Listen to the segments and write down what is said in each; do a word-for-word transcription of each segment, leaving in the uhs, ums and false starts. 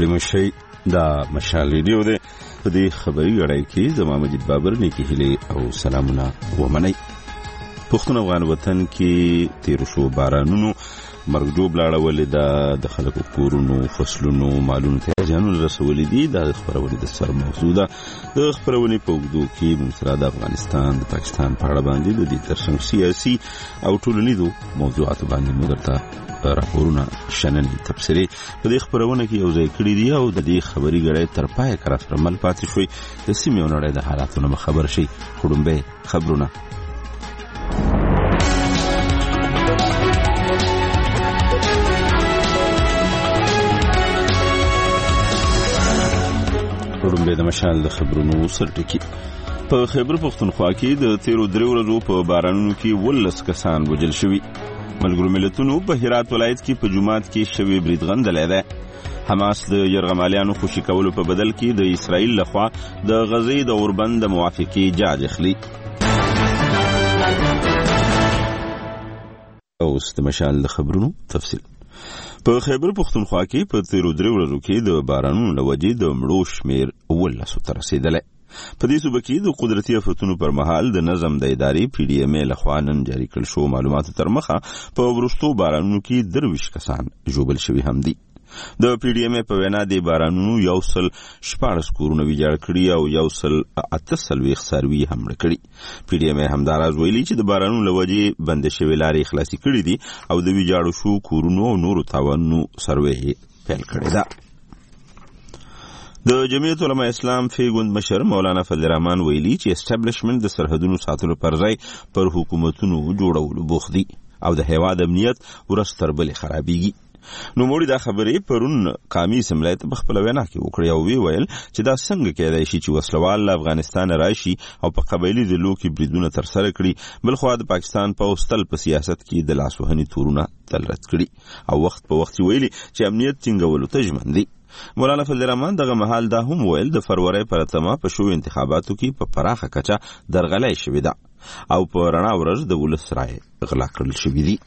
ستړي مشئ دا مشال ریډیو دی. په دې خبري غړای کې زما مجید بابر نیکی هیلې او سلامونه ومنئ. پښتون افغان وطن کې تیر شو بارانونو مرګ جوړ لاړولې ده، د خلکو کورونو فصلونو مالونو ته زیانونه رسولې دي. دا خبرونه د سر موضوع ده. د خبرونه په وګړو کې موږ سره د افغانستان د پاکستان په اړه باندې د دې ترڅنګ سیاسي او ټولنیزو موضوعات باندې موږ درته راپورونه شننې تبصرې په دې خبرونه کې یو ځای کړي دي او د دې خبري غړې تر پای کرا سره مل پاتې شوي د سیمې نړۍ د حالاتونو خبر شي. خړومبه خبرونه خړومبه د مشال د خبرونو سرټکی. په خیبر پختونخوا کې د تیرو درې ورځو په بارانونو کې ولس کسان وژل شوي. ملګرو ملتونو په هرات ولایت کې په جمعات کې شوی برید غندلې ده. حماس د یرغمالیانو خوشي کولو په بدل کې د اسرائیل لخوا د غزې د اوربند موافقې جاج اخلي. اوس د مشال د خبرونو تفصیل. په خیبر پختونخوا کې په تیرو درې ورځو کې د بارانونو له وجې د مړو شمېر ولسو ته رسېدلی. په دې صوبه کې د قدرتي آفتونو پر مهال د نظم د ادارې پی ډي ایم ای لخوا نن جاري کړل شو معلوماتو تر مخه په وروستو بارانونو کې درویشت کسان ژوبل شوي هم دي. د پی ډي ایم ای په وینا د بارانونو یو سل شپاړس کورونه ویجاړ کړي او یو سل اته څلوېښت څاروي هم مړه کړي. پی ډي ایم ای همداراز ویلي چې د بارانونو له وجې بندې شوې لارې خلاصې کړي دي او د ویجاړو شو کورونو او نورو تاوانونو سروې پیل کړې ده. د جمعیت علماء اسلام فی ګوند مشر مولانا فضل الرحمن ویلي چې اسټابلیشمنت د سرحدونو ساتلو پر ځای پر حکومتونو جوړولو بوخت دي او د هیواد امنیت ورځ تر بلې خرابېږي. نو موږ دا خبرې پرون قامي اسمبلی ته په خپله وینا کې وکړې او وی ویل چې دا څنګه کېدای شي چې وسلوال له افغانستان راشي او په قبایلي ضلعو کې بریدونه ترسره کړي، بلخوا د پاکستان پوځ تل په سیاست کې د لاسوهنې تورونه تل رد کړي او وخت په وخت ویلي چې امنیت ټینګولو ته ژمن دي. مولانا فضل الرحمن دغه مهال دا هم ویل د فروری پر اتمه په شویو انتخاباتو کې په پراخه کچه درغلۍ شوې ده او په رڼا ورځ د ولس رایې غلا کړل شوي دي.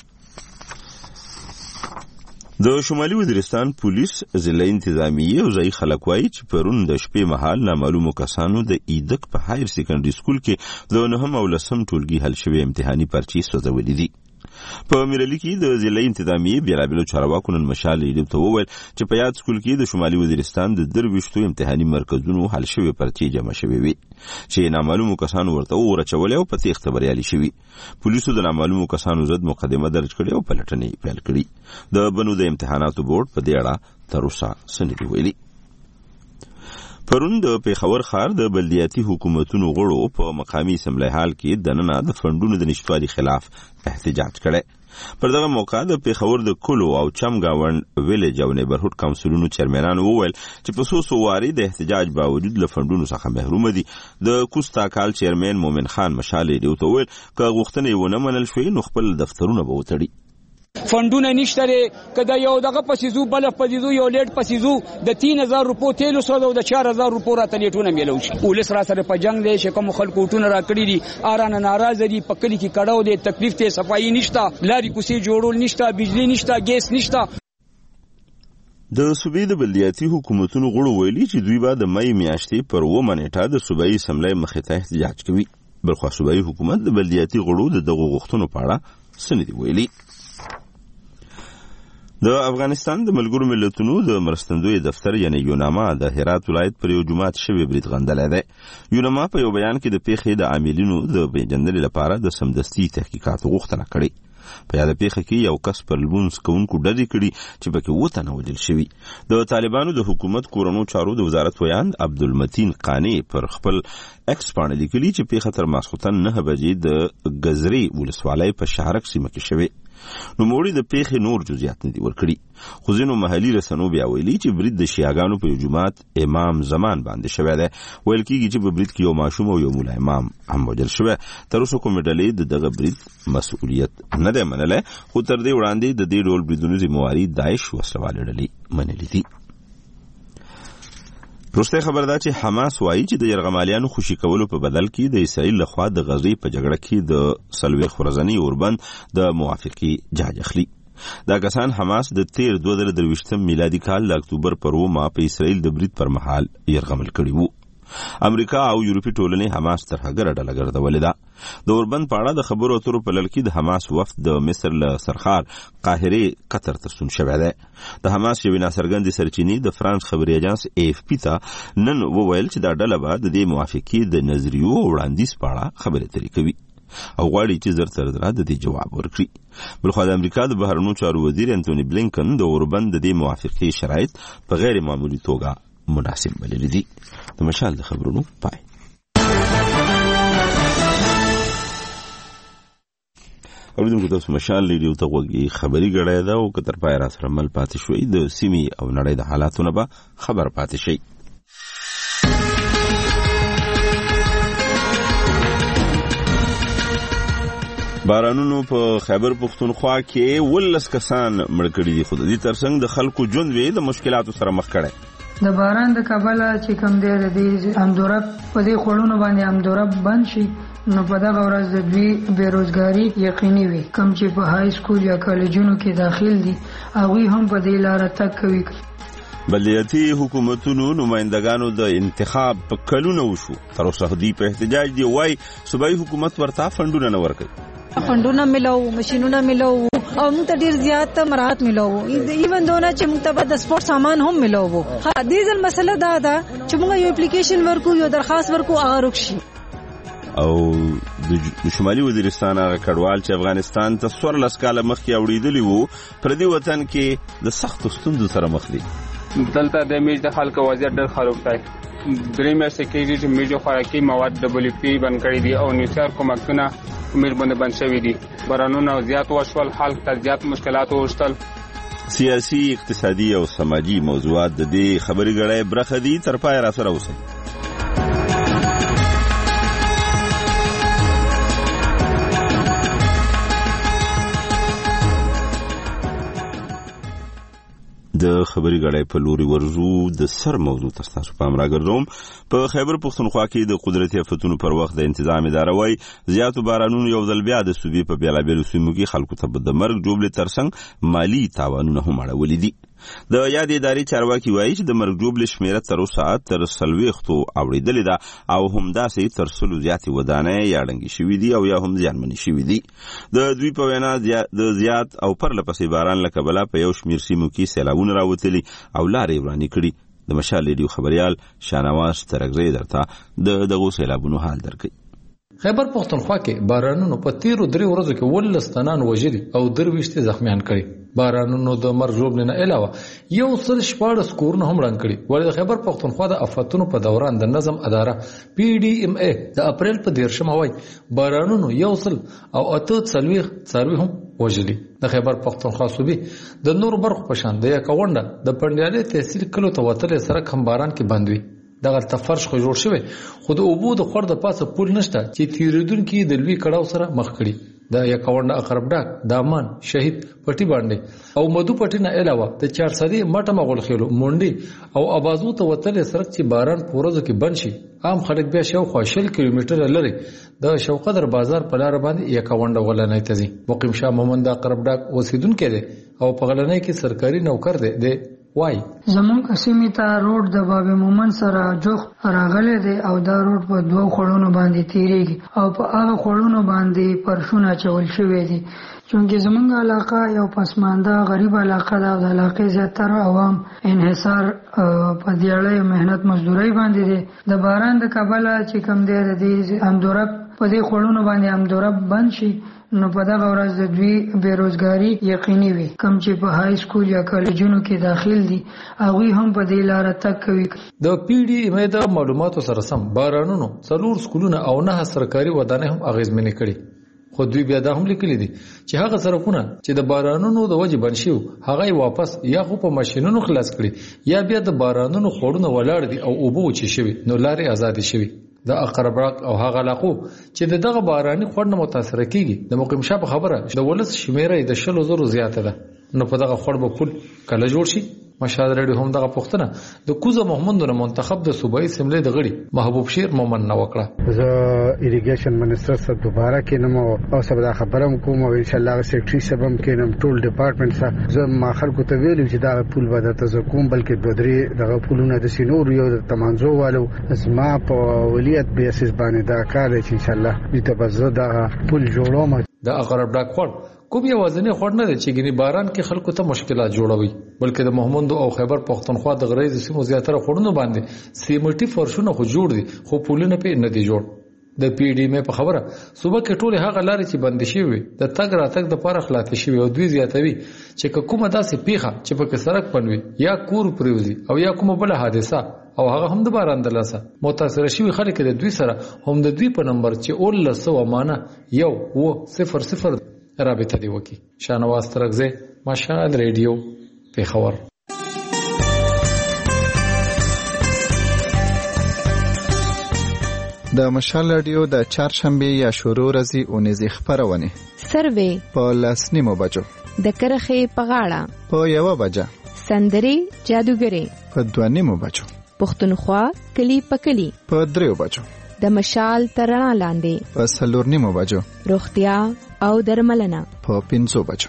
د شمالي وزیرستان پولیس ضلع انتظامیه او ځایي خلک وایي چې پرون د شپې مهال نامعلومو کسانو د ایدک په هایر سیکنډري سکول کې د نهم او لسم ټولګي حل شوي امتحاني پرچې سوځولې دي. په میرالي کې د ضلع انتظامیه بیلابیلو چارواکو نن مشال ریډیو ته وویل چې په یاد سکول کې د شمالي وزیرستان د درویشتو امتحاني مرکزونو حل شوي پرچې جمع شوي وي چې نامعلومو کسانو ورته اور اچولې او په تېښته بریالي شوي. پولیسو د نامعلومو کسانو ضد مقدمه درج کړې او پلټنې پیل کړي. د بنو د امتحاناتو بورډ په دې اړه تر اوسه څه نه دي ویلي. پرون د پیښور ښار د بلدیاتي حکومتونو غړو په مقامي اسمبلی حال کې دننه د فنډونو د نشتوالي خلاف احتجاج کړی. پر دغه موقع د پیښور د کلو او چمګاونډ ویلج او نیبرهوډ کونسلونو چیرمنانو وویل چې په څو څو وارې د احتجاج باوجود له فنډونو څخه محرومه دي. د کوستا کال چیرمن مومن خان مشال ریډیو ته وویل که غوښتنې ونه منل شوې نو خپل دفترونه به وتړي. فندونه نشته لري کدا یو دغه پسیزو بل پسیزو یو لیټ پسیزو د تین هزار روپو تیلو سره او د چار هزار روپو راته لیټونه میلو شي. پولیس را سره په جنگ دی چې کوم خلکو ټونه را کړی دي ارانه ناراضه دي، په کلی کې کډاو دي، تکلیف ته صفایي نشته، لاري کوسي جوړول نشته، بجلی نشته، ګیس نشته. د صوبې د بلدیاتي حکومتونو غړو ویلي چې دوی به د مې میاشتې پر اوومه نیټه د صوبایي اسمبلی مخې ته احتجاج کوي. بلخوا صوبایي حکومت د بلدیاتي غړو د دغو غوښتنو په اړه څه نه دي ویلي. د افغانستان د ملګرو ملتونو د مرستندوی دفتر یعنی یوناما د هرات ولایت پر یو جمعات شوی برید غندلی دی. یوناما په یو بیان کې د پیښې د عاملینو د پیژندنې لپاره د سمدستي تحقیقاتو غوښتنه کړې. په یاده پیښه کې یو کس پر لمونځ کوونکو ډزې کړي چې پکې اووه تنه وژل شوي. د طالبانو د حکومت کورنو چارو د وزارت ویاند عبدالمتین قانع پر خپل ایکس پاڼه لیکلي چې پیښه تر ماسخوتن نهه بجې د ګزرې ولسوالۍ په شهرک سیمه کې شوې. نوموړي د پیښې نور جزئیات نه دي ورکړي، خو ځینو محلي رسنیو بیا ویلي چې برید د شیعاګانو په یو جومات امام زمان باندې شوی دی. ویل کېږي چې په برید کې یو ماشوم او یو مولا امام هم وژل شوی. تر اوسه کومې ډلې د دغه برید مسؤلیت نه دی منلی، خو تر دې وړاندې د دې ډول بریدونو ذمهواري داعش وسلوالې ډلې منلې دي. وروسته خبر ده چې حماس وایي چې د یرغمالیانو خوشي کولو په بدل کې د اسرائیل لخوا د غزې په جګړه کې د څلوېښت ورځني اوربند د موافقې جاج اخلي. دا کسان حماس د تیر دوه زره درویشتم میلادي کال د اکتوبر پر اومه په اسرائیل د برید پر مهال یرغمل کړي وو. امریکا او یورپي ټولنې حماس تر هغه ډله ګرځولې ده. د اوربند په اړه د خبرو اترو په لړ کې د حماس وفد د مصر له سرخار قاهرې قطر ته ستون شوی دی. د حماس یوې ناڅرګندې سرچینې د فرانس خبري اژانس اے اف پي ته نن وویل چې دا ډله به د دې موافقې د نظریو وړاندیز په اړه خبرې اترې کوي او غواړي چې زر تر زره د دې جواب ورکړي. بلخوا د امریکا د بهرنیو چارو وزیر انتوني بلینکن د اوربند د دې موافقې شرایط په غیر معمولي توګه مناسب بللي دي. د مشال د خبرونو پای. اوریدونکو تاسو مشال ریډیو ته غوږی خبري غړای دا او کتر پای را سره مل پاتې شوي د سیمې او نړۍ د حالاتونو به خبر پاتې شي. بارانونو په خیبر پختونخوا کې ولس کسان مړ کړي دي. خو د دې ترڅنګ د خلکو ژوند وې د مشکلاتو سره مخ کړي. د باران د کبله چې کم دی د دې امدورب په دې خړونو باندې امدورب بند شي نو په دغه ورځ د دوی بیروزګاری یقیني وي. کم چې په های سکول یا کالجونو کې داخل دي هغوی هم په دې لاره تګ کوي. بلدیاتي حکومتونو نمائندگانو د انتخاب په کلونه وشو. تر اوسه دوی په احتجاج دي وای صوبایي حکومت ورته فندونه نه ورکوي. فندونه ملاو ماشینونه ملاو او موږ ته ډیر زیات مراحت ملاو. ایون دونه چې موږ ته د سپورت سامان هم ملاو. ها دې ځل مسله دا ده چې موږ یو اپلیکیشن ورکو یو درخواست ورکو هغه رکشي. او د شمالي وزیرستان هغه کډوال چې افغانستان ته څوارلس کاله مخکې اوړېدلي وو پر دې وطن کې د سختو ستونزو سره مخ دي. دلته د میج د خلکو وضعیت ډېر خراب دی. درې میاشتې کېږي چې میجو خوراکي مواد ډبلیو پي بند کړي دي او نیوکلیر کومکونه امیر باندې بند شوي دي. بارانونه زیات وشول، خلک ته زیات مشکلات وشتل. سیاسي، اقتصادي او سماجي موضوعات د دې خبري غړې برخه دي. تر پای را سره اوسئ. د خبري غړې په لوري ورزو د سر موضوع تاسو پام راګرځوم. په خیبر پختونخوا کې د قدرتي آفتونو پر وخت د انتظام اداره وای زیاتو بارانونو یو ځل بیا د صوبې په بیلابیلو سیمو کې خلکو ته د مرګ جوړې ترڅنګ مالی تاوانونه هم اړولي دي. د یاد ادارې چارواکي وایي چې د مرګ جوړې شمیره تر اوسه تر څلوېښتو اوریدلې ده او همداسې تر سلو زیاتې ودانۍ یا ړنګې شوي دي او یا هم زیانمنې شوي دي. د دوی په وینا د زیات او پرله پسې باران له کبله په یو شمېر سیمو کې سیلابونه راوتلي او لارې ورانې کړي. د مشال ریډیو خبریال شاهنواز ترګزی درته د دغو سیلابونو حال درکوي. خیبر پختونخوا کې بارانونو په تیرو درې ورځو کې ولس تنان وژلي او درویشتې زخمیان کړي. بارانونو د مرګ ژوبلې نه علاوه یو سل شپاړس کورونه هم ړنګ کړي. ولې د خیبر پختونخوا د آفتونو په دوران د نظم اداره پی ډي ایم ای د اپریل په دیرشمه وایي بارانونو یو سل او اته څلوېښت څاروي هم وژلي. د خیبر پختونخوا صوبې د نور برخو په شان د یکاونډه د پنډیالۍ تحصیل کلو ته وتلی سړک هم باران کې بند وي. دغه تفرش خو جوړ شوی خو د اوبو د خور د پاسه پول نشته چې تیریدونکي د لوی کړاو سره مخ کړي. د یکاونډه اقرب ډاک، دامان، شهید پټي باندې او مدو پټي نه علاوه د چارسدي مټه مغول خېلو مونډي او ابازو ته وتل سرک چې باران پورزو کې بند شي عام خلک بیا شاوخوا شل کیلومتره لري د شوقدر بازار په لار باندې یکاونډه ولنۍ ته ځي. مقیم شاه محمد اقرب ډاک اوسیدونکو دی او په غلنۍ کې سرکاري نوکر دی. دی وای زمونږ سیمې ته روډ د باب مومن سره جوخ راغلی دی او دا روډ په دوه خړونو باندې تیریږي او په هغه خړونو باندې پرشونه چول شوی دي. چونکه زمونږ علاقه یو پسمانده غریب علاقه ده او د علاقې زیاتره عوام انحصار په دیاړۍ مهنت مزدورۍ باندې دي. د باران د کبله چې کم دی د دې امدورب په دې خړونو باندې امدورب بند شي نو په دغه ورځ د دوی بیروزګاری یقیني وي. کم چې په های سکول یا کالجونو کې داخل دي هغوی هم په دې لاره تګ کوي. د پی ډي ایم ای د معلوماتو سره سم بارانونو څلور سکولونه او نه سرکاري ودانۍ هم اغیزمنې کړي. خو دوی بیا دا هم لیکلي دي چې هغه سرکونه چې د بارانونو د وجې بند شوي هغه یې واپس یا خو په ماشینونو خلاص کړي یا بیا د بارانونو خوړونه ولاړ دي او اوبه وچې شوي نو لارې ازادې شوي. د اقرب ډاک او هغه علاقو چې دغه باراني خوړ نه متاثر کیږي د مقیم شاه په خبره د ولس شمیره د شلو زرو زیاته ده. نو په دغه خوړ به پول کله جوړ شي مشال ریډیو هم دغه پوښتنه د کوزه محمد نور منتخب د صوبایي اسمبلی د غړي محبوب شیر مومن نه وکړه. زه ایریګیشن منسٹر سره دوباره کینم او سبا خبرم کوم او ان شاء الله سیکریټری سبم کینم ټول ډپارټمنټ سره زه ما خلکو ته ویلو چې دا پول به درته کوم بلکې دوه درې دغه پولونه د سینور یو د تمانزو والو زما په ولیت بیسس باندې دا کار چې ان شاء الله دې ته به زه دا پول جوړوم. د اقرب ډاک خور کوم یوازینی خور نه دی چې ګنې باران کې خلکو ته مشکلات جوړوي بلکې د محمد او خیبر پښتونخوا د غریز سیمو زیاتره خورونو باندې سیمټي فرشونه خو جوړ دي خو پولونه په نه دي جوړ. د پی ډی مې په خبره صوبه کې ټول هغه لارې چې بند شي وي د تګ راتګ د پاره خلاص شي او دوی زیاتوي چې کومه داسې پیخه چې په سړک پنوي یا کور پریوزي او یا کومه بل حادثه او هغه هم د باران د لاسه متاثر شوی خلک د دوی سره هم د دوی په نمبر چې اول سو امانه یو و صفر صفر رابطه دی وکي. شانواز ترغزه مشال ریډیو پیښور. د مشال رادیو د چهارشنبه یا شروع ورځې اونیزې خبرونه سروې په لسنیمو بجو د کرخې په غاړه په یو بجه سندري جادوګري په دوانیمو بجو پښتونخوا کلی په کلی په دریو بجو د مشال ترنا لاندې په سلورنیمو بجو روغتیا او درملنه په پنځو بجو.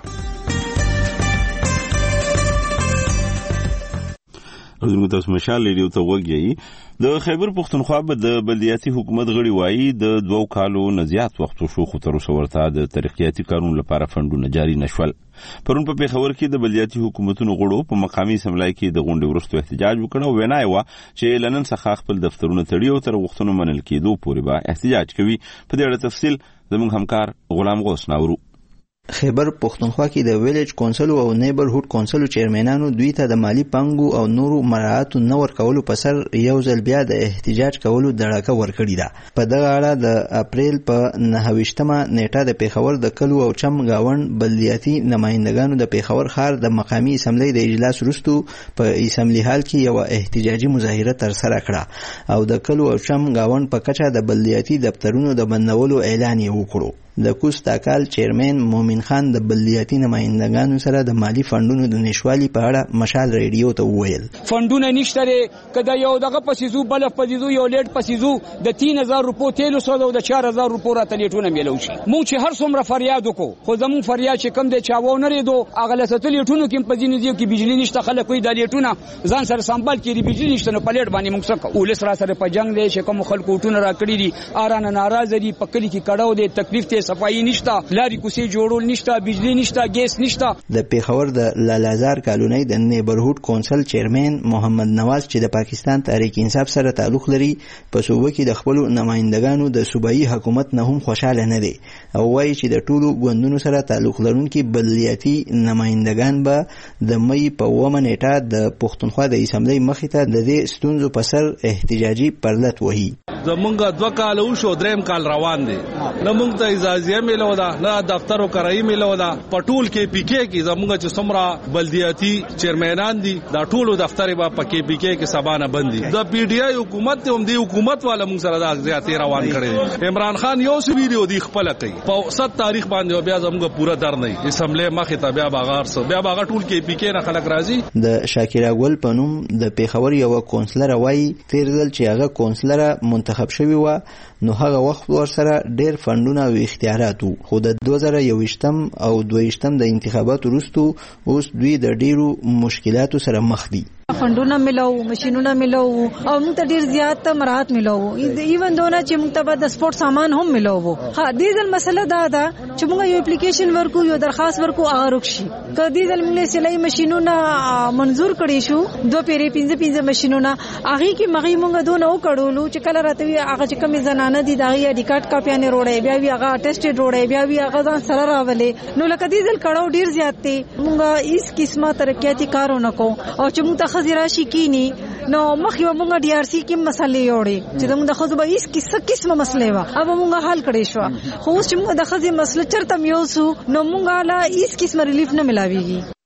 زموږ تاسو مشال ریډیو ته وګورئ. د خیبر پښتونخوا د بلدیاتي حکومت غړي وایي د دوو کالو نه زیات وخت شو خو تر اوسه ورته د ترقیاتي کارونو لپاره فندونه جاري نشول. پرون په پیښور کې د بلدیاتي حکومتونو غړو په مقامي اسمبلی کې د غونډې وروسته احتجاج وکړ او وینا یې وه چې لنن څخه خپل دفترونه تړي او تر وختونو منل کېدو پورې به احتجاج کوي. په دې اړه تفصیل زموږ همکار غلام غوث ناورو. خیبر پښتونخوا کې د ویلیج کونسل او نیبرهود کونسل چیرمنانو دوی ته د مالی پنګو او نورو مراعاتو نه ورکولو په سر یو ځل بیا د احتجاج کولو دړکه ورکړې ده. په دغه اړه د اپریل په نهه ویشتمه نیټه د پیښور د کلو او چم گاوند بلدیاتي نمائندګانو د پیښور ښار د مقامی اسمبلی د اجلاس وروسته په اسمبلی هال کې یو احتجاجي مظاهره ترسره کړه او د کلو او چم گاوند په کچه د بلدیاتي دفترونو د بندولو اعلان یې وکړو. د کوست تاکال چیرمن مومن خان د بلدیاتي نمائندګانو سره د مالی فندونو د نشوالي په اړه مشال ریډیو ته وویل فندونه نشته کدا یو دغه پسیزو بل پسیزو یو لیټ پسیزو د تین هزار روپو تیلو سره او د چار هزار روپو را تلیټونه میلو شي. مونږ چې هر څومره فریاد وکړو خو زمون فریاد چې کم دی چاوو نه ریدو اغه لسته لیټونو کې په ځینې ځای کې بجلی نشته خلک وي د لیټونه ځان سره سنبال کړي بجلی نشته نو پلیټ باندې مونږ څه ولس را سره په جنگ دی چې کوم خلکو ټونه را کړی دي ارانه ناراضه دي په کلی کې کډاو دي تکلیف ته صفائی نشته لاري کوسي جوړول نشته بجلی نشته ګیس نشته. د پیښور د لالازار کالونی د نیبرهود کونسل چیرمن محمد نواز چې د پاکستان تحریک انصاف سره تعلق لري په صوبه کې د خپل نمائندګانو د صوبایي حکومت نه هم خوشاله نه دي او وایي چې د ټولو ګوندونو سره تعلق لرونکي بلدیاتي نمائندګان به د مې په اوومه نیټه د پښتونخوا د اسمبلی مخې ته د دې ستونزو په سر احتجاجي پرلط وهي. زمونږ دوه کال وشو دریم کال روان دي نه مونږ ته اجازه ملو ده نه دفتر او کرایي ملو ده پټول کې پی کې کې زمونږ چې څومره بلدیاتي چیرمنان دي دا ټولو دفتر به پکې پی کې کې سبانه بندي. د پی ډی آی حکومت ته هم دی حکومت والا مونږ سره د زیاتې روان کړي. عمران خان یو سی ویډیو دی خپل کوي په ست تاریخ باندې بیا زمونږ پورا در نه اسمبلی مخې ته بیا باغار سو بیا باغ ټول کې پی کې نه خلک راځي. د شاکر ګل پنوم د پیښور یو کونسلر وایي تیر ځل چې هغه کونسلر منتخب شوی و نو هغه وخت ورسره ډېر فندونه او اختیارات وو خو د دوه زره یوویشتم او دویشتم د انتخاباتو وروسته اوس دوی د ډېرو مشکلاتو سره مخ دي. فندونه ملو ماشينونه ملو او موږ ته ډیر زیات مراحت ملو ایون دونه چې موږ ته د سپورت سامان هم ملو وو. ها دې ځل مسله دا ده چې موږ یو اپلیکیشن ورکو یو درخواست ورکو هغه رخصي ک دې ځل موږ سلای ماشينونه منزور کړی شو دوه پیری پنځه پنځه ماشينونه هغه کې مغي موږ دونه وکړولو چې کله راته هغه چې کمی زنانه دي دا یې ډیکاټ کاپیانه روړې بیا وی هغه ټیسټډ روړې بیا وی هغه ځان سره راولې نو لکه دې ځل کړهو ډیر زیات دي موږ هیڅ قسمه ترقیاتي کارونه کو او چې موږ ته راشي کینی نو مخې مونږ ډي ار سي کې مسلې وړي چې موږ د خو به هیڅ کیسه قسمه مسلې وا اوب موږ حل کړی شو خو چې موږ د خزي مسله چرته یو سو نو موږ لا هیڅ قسمه ریلیف نه ملاويږي.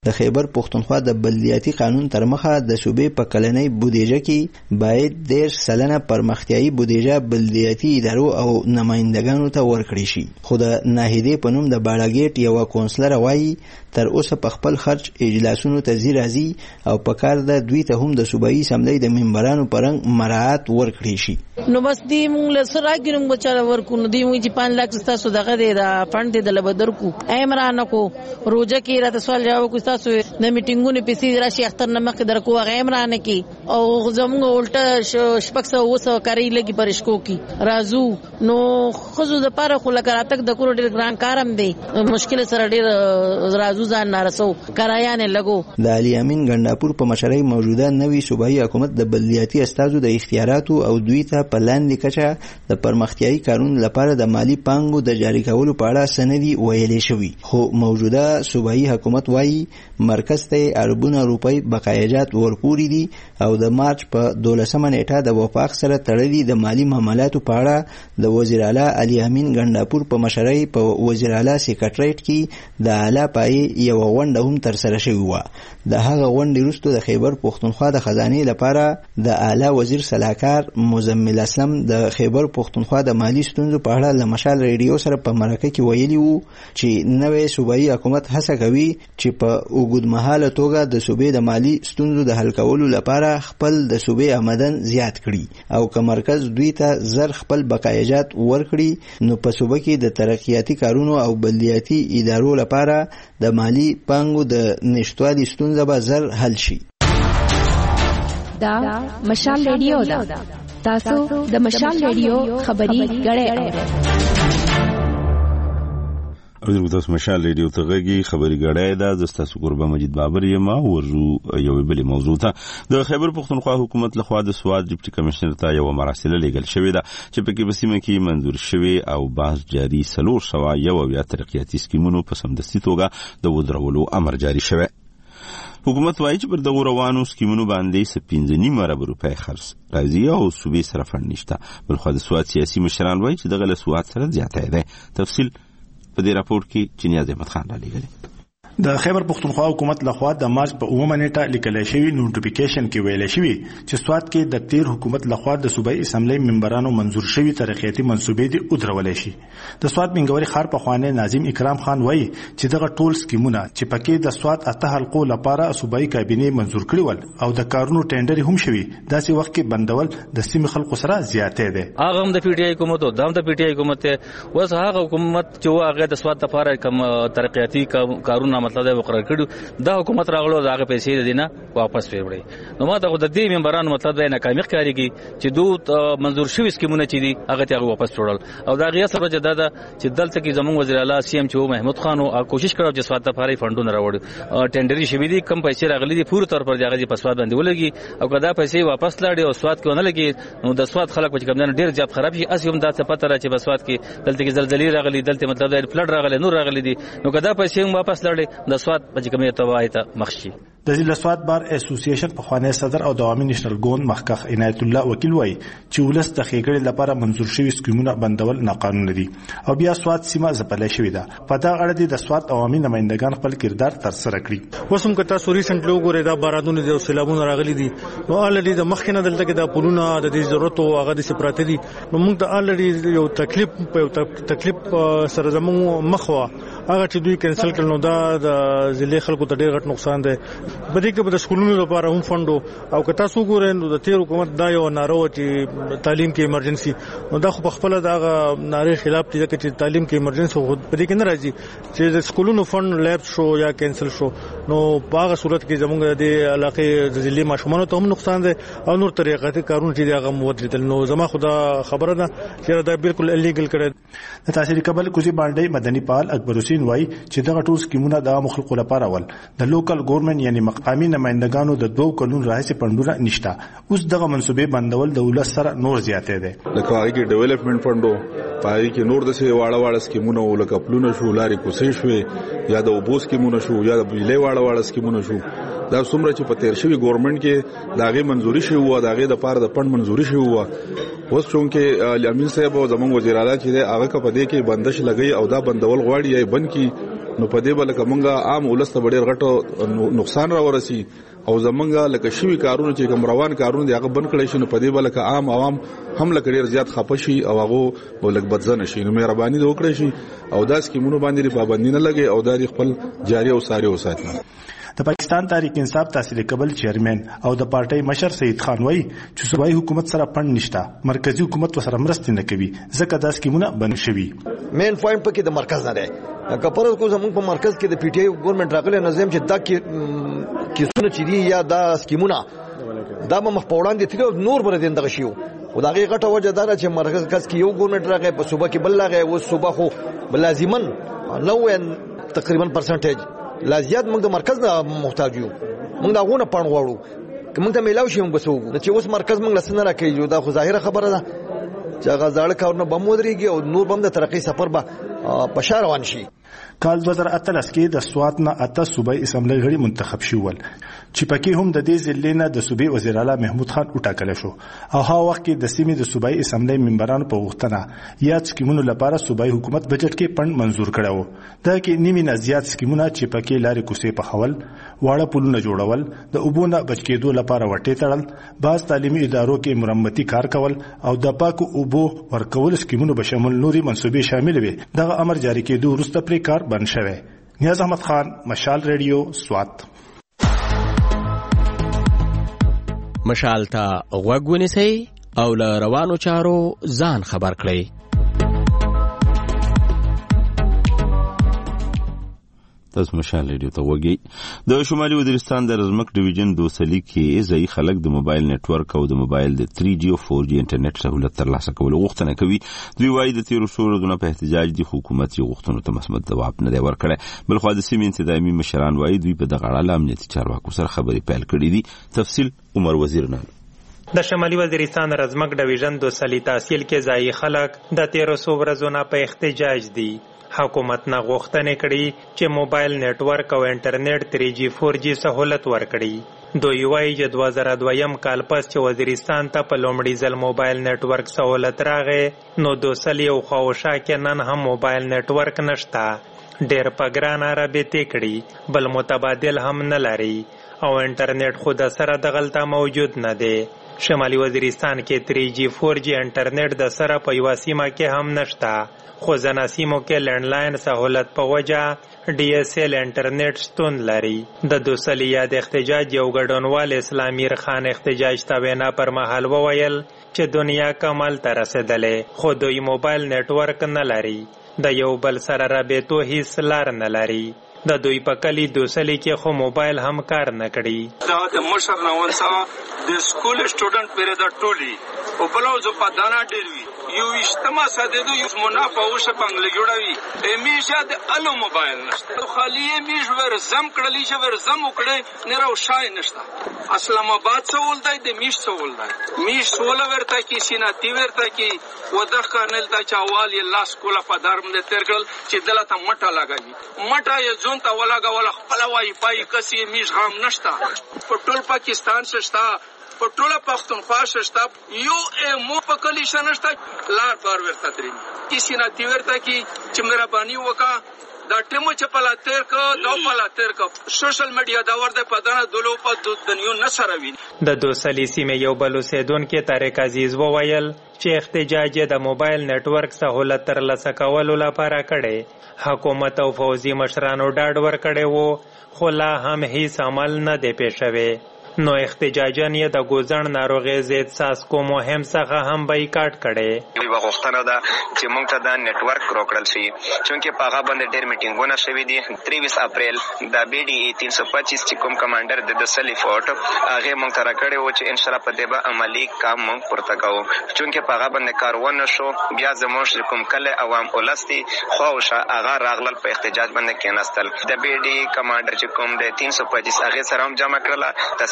د خیبر پښتونخوا د بلدیاتي قانون تر مخه د صوبې په کلنۍ بودیجه کې باید دېرش سلنه پرمختیایي بودیجه بلدیاتي ادارو او نمایندګانو ته ورکړي شي. خو د ناهیدې په نوم د باړاګیټ یوه کونسلره وایي تر اوسه په خپل خرچ اجلاسونو ته ځي راځي او په کار ده دوی ته هم د صوبایي اسمبلۍ د ممبرانو په رنګ مراعات ورکړي شي. نو بس دی مونږ له سره راګي نو بچاره ورکو نو دی مونږ چې پانچ لک ستاسو دغه دی دا فند دی د لبدر کو ایمران کو روزه کې راته سوال جواب کو تاسو د میټینګونو پیسې راشي اختر نمک درکو غیمران کې او زموږ الټه شپږ سو وسو کاری لګي پرشکو کې رازو نو خزو د پاره خو لکه تک د کور ډیر ګران کارم دی مشکل سره ډیر رازو ځان نارسو کرایانه لګو. د علي امین ګنداپور په مشرۍ موجوده نوي صوبایي حکومت د بلدیاتي استازو د اختیاراتو او دوی ته په لاندې کچه د پرمختیایي کارونو لپاره د مالی پانګو د جاري کولو په اړه سندي ویلې شوی. خو موجوده صوبایي حکومت وایي مرکز ته اربونه روپۍ بقایجات ورکوري دي او د مارچ په دولسمه نیټه د وفاق سره تړلي د مالی معاملاتو په اړه د وزیر اعلی علي امین ګنداپور په مشرۍ په وزیر اعلی سیکریټریټ کې د اعلی پای یو غونډه هم تر سره شوې وه. د هغه غونډې وروسته د خیبر پښتونخوا د خزانې لپاره د اعلی وزیر صلاحکار مزمل اسلم د خیبر پښتونخوا د مالی ستونزو په اړه له مشال ریډیو سره په مرکه کې ویلي وو چې نوې صوبایي حکومت هڅه کوي چې په اوږدمهاله توګه د صوبې د مالی ستونزو د حل کولو لپاره خپل د صوبې آمدن زیات کړي او که مرکز دوی ته زر خپل بقایجات ورکړي نو په صوبه کې د ترقیاتي کارونو او بلدیاتي ادارو لپاره د مالی پانګو د نشټوالي ستونزه به زر حل شي. دا مشال ریډیو ده. تاسو د مشال ریډیو خبري غړې او تاسو مشال ریډیو ته غږی خبري غړې ده. د تاسو قربان مجید بابر یم ورجو یو بل موضوع ته د خیبر پښتونخوا حکومت لخوا د سواد ډیپټي کمشنر ته یو مراسله لیږل شوې ده چې په کې بسیمه کې منظور شوی او بحث جاری سلور سوا یو بیا ترقیاتي سکیمونو په سمدستي توګه د ودرولو امر جاری شوی. حکومت وایي چې پر دغه روانو سکیمونو باندې سپینځه نیمه ارب روپۍ خرڅ راځي او صوبې سره فند نشته. بلخو د سواد سیاسي مشران وایي چې دغه له سواد سره زیاتی دی. تفصیل په دې راپور کې چنیاز احمد خان را لېږلی. د خیبر پښتونخوا حکومت لخوا د مارچ په اومه نیټه لیکل شوی نوټیفیکیشن کې ویل شوی چې سواد کې د تیر حکومت لخوا د صوبایي اسمبلی ممبرانو منظور شوی ترقیاتي منصوبې دي ودرولې شي. د سواد منګوري خار په خوانه ناظم اکرام خان وایي چې دغه ټول سکیمونه چې پکې د سواد اته حلقو لپاره صوبایي کابینه منظور کړي ول او د کارونو ټینډر هم شوی داسې وخت کې بندول د سیمې خلکو سره زیاتې ده. هغه هم د پی ټی آی حکومت او د پی ټی آی حکومت اوس هغه حکومت چې هغه د سواد لپاره کوم ترقیاتي کارونه مطلب د مقرر کړو دا حکومت راغلو داغه پیسې دینه واپس وړي. نو ما ته د دې ممبرانو مطلب دا ناکامي ښکارېږي چې دوی منظور شوی سکیمونه چې دي هغه ته واپس وړل او دا غیا سره جدا ده چې دلته کې زموږ وزیر اعلی سی ام چې محمود خان او کوشش کړو چې سواد لپاره فندونه راوړي ټینډري شوی دي کم پیسې راغلي دي پوره تور پر دغه په سواد باندې ولګي او کدا پیسې واپس لاړي او سواد کې ونه لګي نو د سواد خلک چې کمنه ډیر زیات خراب شي اسیم دا څه پته را چې په سواد کې دلته کې زلزلې راغلي دلته مطلب دا فلډ راغلي نور راغلي دي نو کدا پیسې واپس لاړي د سواد په کومه توایته مخشي. د ضلع سواد بار اسوسییشن په خوانه صدر او دوامي نېشنل ګوند محقق عنایت الله وکیل وایي چې ولس د خېګړې لپاره منظور شوی سکیمونه بندول ناقانونه دي او بیا سواد سیمه ځپلې شوې ده. په دا اړه د سواد عوامي نمائندگان خپل کردار تر سره کړی. وسم کته سوري سنټ لوګو دا بارانونه د سیلابونو راغلي دي نو الډي د مخکنه دلته کې د پولونه د دې ضرورت او هغه د سپراته دي نو موږ ته الډي یو تکلیف په تکلیف سره زموږ مخوا هغه چې دوی کینسل کړل نو دا د ضلع خلکو ته ډېر غټ نقصان دی. بده کې د سکولونو لپاره هم فندو او که تاسو ګورئ نو د تیر حکومت دا یو نارو چې تعلیم کې ایمرجنسي نو دا خو په خپل دا ناري خلاف دي چې تعلیم کې ایمرجنسي خو بده کې نه راځي چې د سکولونو فند لیب شو یا کینسل شو نو په هغه صورت کې زموږ د علاقې د ضلع ماشومان ته هم نقصان دی او نور طریقې کارونه چې هغه مودل نو زما خدا خبره ده چې دا بالکل الیګل کړي. د تحصیل قبل کوزي باندې مدني پال اکبر حسین وایي چې دغه ټول سکیمونه د مخلوق لپاره ول د لوکل ګورنمنت یعنی مقامي نمائندگانو د دوه قانون راځي پندونه نشته. اوس دغه منسوبې بندول د ولس سره نور زیاتې ده. لکه هغه کې ډیولپمنٹ فندو پای کې نور د سي واړه واړه سکیمونه ولکه پلونه شو لارې کوسې شوې یا د اوبو سکیمونه شو یا د بجلی واړه واړه سکیمونه شو دا څومره چې په تیر شوی ګورنمنت کې داغه منزوري شوی و داغه د پاره د پند منزوري شوی و اوس چونکه امین صاحب او زموږ وزیر اعلی چې هغه په دې کې بندش لګي او دا بندول غواړي یا بند کی نو په دې بل کومه عام ولسته ډېر غټو نقصان را ورسي او زمونږه لکه شوی کارونه چې کوم روان کارونه دی هغه بند کړی شي نو په دې بل کې عام عوام هم لکه ډېر زیات خپشي او هغه ولک بدزنه شي نو مهرباني وکړئ شي او دا سکیمونو باندې پابندي نه لګي او دا خپل جاری او ساري وساتي. د پاکستان تحریک انصاف تحصیل قبل چیرمن او د پارټي مشر سید خان وایي چې صوبایي حکومت سره پند نشته، مرکزی حکومت سره مرسته نه کوي ځکه دا سکیمونه بند شوي. مین پوینټ پکې د مرکز نه دی کپرز کو زموږ په مرکز کې د پی ټی آی ګورنمنت راغلی نظم چې دا کې کیسونه چې دی یا دا سکیمونه دا به مخ په وړاندې تلو نور بر دین دغه شیو او دا غیغه وجه دا چې مرکز کس کې یو ګورنمنت راغی په صوبه کې بل راغی او صوبه خو لازما نو تقریبا پرسنټیج لازیات موږ د مرکز نه محتاج یو، موږ دا غونه پړ غواړو که موږ ته میلاو شي موږ بسوګو چې اوس مرکز موږ لسنه راکړي دا خو ظاهره خبره ده چې هغه ځاړه کارونه به مودريږي او نور بم د ترقی سفر به په شار روان شي. کال دوه زره اتلس کې د سوات نه اته صوبایي اسمبلی غړي منتخب شول چې پکې هم د دې ضلع نه د صوبې وزیر اعلی محمود خان وټاکل شو او هغه وخت کې د سیمې د صوبایي اسمبلی ممبرانو په غوښتنه یا سکیمونو لپاره صوبایي حکومت بجټ کې پند منزور کړو. دا کې نیمه نه زیات سکیمونه چې پکې لارې کوڅې په خول واړه پلونه جوړول، د اوبو نه بچ کېدو لپاره وټې تړل، بعض تعلیمي ادارو کې مرمتي کار کول او د پاکو اوبو ورکول سکیمونو به شامل نوري منصوبې شامل وي. دغه امر جاری کېدو وروسته پرې کار بند شوی. نیاز احمد خان، مشال ریډیو، سوات. مشال ته غوږ ونیسئ او له روانو چارو ځان خبر کړئ. تاسو مشال ریډیو ته وګورئ. د شمالي وزیرستان د رزمک ډیویژن دوسلی کې ځای خلک د موبایل نتورک او د موبایل د تھری جی او فور جی انټرنیټ سہولت ترلاسه کولو غوښتنه کوي. دوی وايي د تیرو څو ورځو په احتجاج دي حکومت یې غوښتنو ته مثبت ځواب نه دی ورکړی. بلخوا د سیمې انتظامی مشران وايي دوی په دغه اړه امنیتي چارواکو سره خبرې پیل کړې دي. تفصیل عمر وزیر نه. د شمالي وزیرستان رزمک ډیویژن دوسلی تحصیل کې ځای خلک د تیرو څو ورځو نه په احتجاج دي. حکومت نه غوښتنې کړي چې موبایل نتورک او انټرنیټ تھری جی فور جی سہولت ورکړي. دوی وایي چې دوه زره دویم کال پس چې وزیرستان ته په لومړي ځل موبایل نتورک سہولت راغی نو دوسلی او خواوشا کې نن هم موبایل نتورک نشته، ډېر په ګرانه رابطې کړي، بل متبادل هم نه لري او انټرنیټ خو د سره دغلته موجود نه دی. شمالي وزیرستان کې تھری جی فور جی انټرنیټ د سره په یوه سیمه کې هم نشته، خو ځینو سیمو کې لینډلاین سہولت په وجه ډي اس ایل انټرنیټ شتون لري. د دوسلی یاد احتجاج یو ګډونوال اسلامیر خان احتجاج ته وینا پر مهال وویل چې دنیا کمال ته رسېدلې خو دوی موبایل نتورک نه لري، د یو بل سره رابطو هیڅ لار نه لري. د دوی په کلی دوسلی کې خو موبایل هم کار نه کړي. دا د مشر نوون څخه د سکول سټوډنټ پرې د ټولي او بلوزو په دانا ډیر وی یو اجتماع ساده یو منافع او شپنګل جوړوي امیشه د الو موبایل نشته خالی میش ور زم کړلی چې ور زم وکړي نه راو شای نشته. اسلام آباد سوال دی د میش سوال دی میش سوال ورته کی سینا تی ورته کی ودا کارنل تا چاوال الله سکول په دارم د ترګل چې دلته مټه لګوي مټه یې ځون ته ولاګه ولا خپل وای پای کسي میش غام نشته په ټول پاکستان شتا په ټوله پښتونخوا شتا یو مو په کلی شنشتا لار بار ورته ترې کسی نه تی ورته کی چې مهرباني وکا دا ټیمو چې پلا تیر کو دا پلا تیر کو سوشل میډیا دا ورته پدانه دلو په دنیو نشره وین. د دوسلی سیمې یو بل اوسیدونکو طارق عزیز وویل چې احتجاج د موبایل نتورک سہولت ترلاسه کولو لپاره کړي. حکومت او فوزي مشرانو ډاډ ورکړي وو خو لا هم هیڅ عمل نه دی پیښ شوی. نو احتجاجن یې د ګوزن ناروغي ضد ساسکو مهم څخه هم بایکاټ کړي. یو غوښتنه ده چې موږ ته د نتورک روکړل شي چونکې په هغه باندې ډېر میټینګونه شوي دي. تریویس اپریل د بی ډي ای تین سو پچیس چې کوم کمانډر د دسلی فورټ هغه موږ ته راکړی و چې ان شاء الله په دې به عملي کام موږ پورته کوو چونکې په هغه باندې کار ونه شو. بیا زموږ کوم کله عوام ولستي خواوشه هغه راغلل په احتجاج باندې کېناستل. د بی ډي کمانډر چې کوم د تین سو پچیس هغه سره هم جمع کړله تحصیل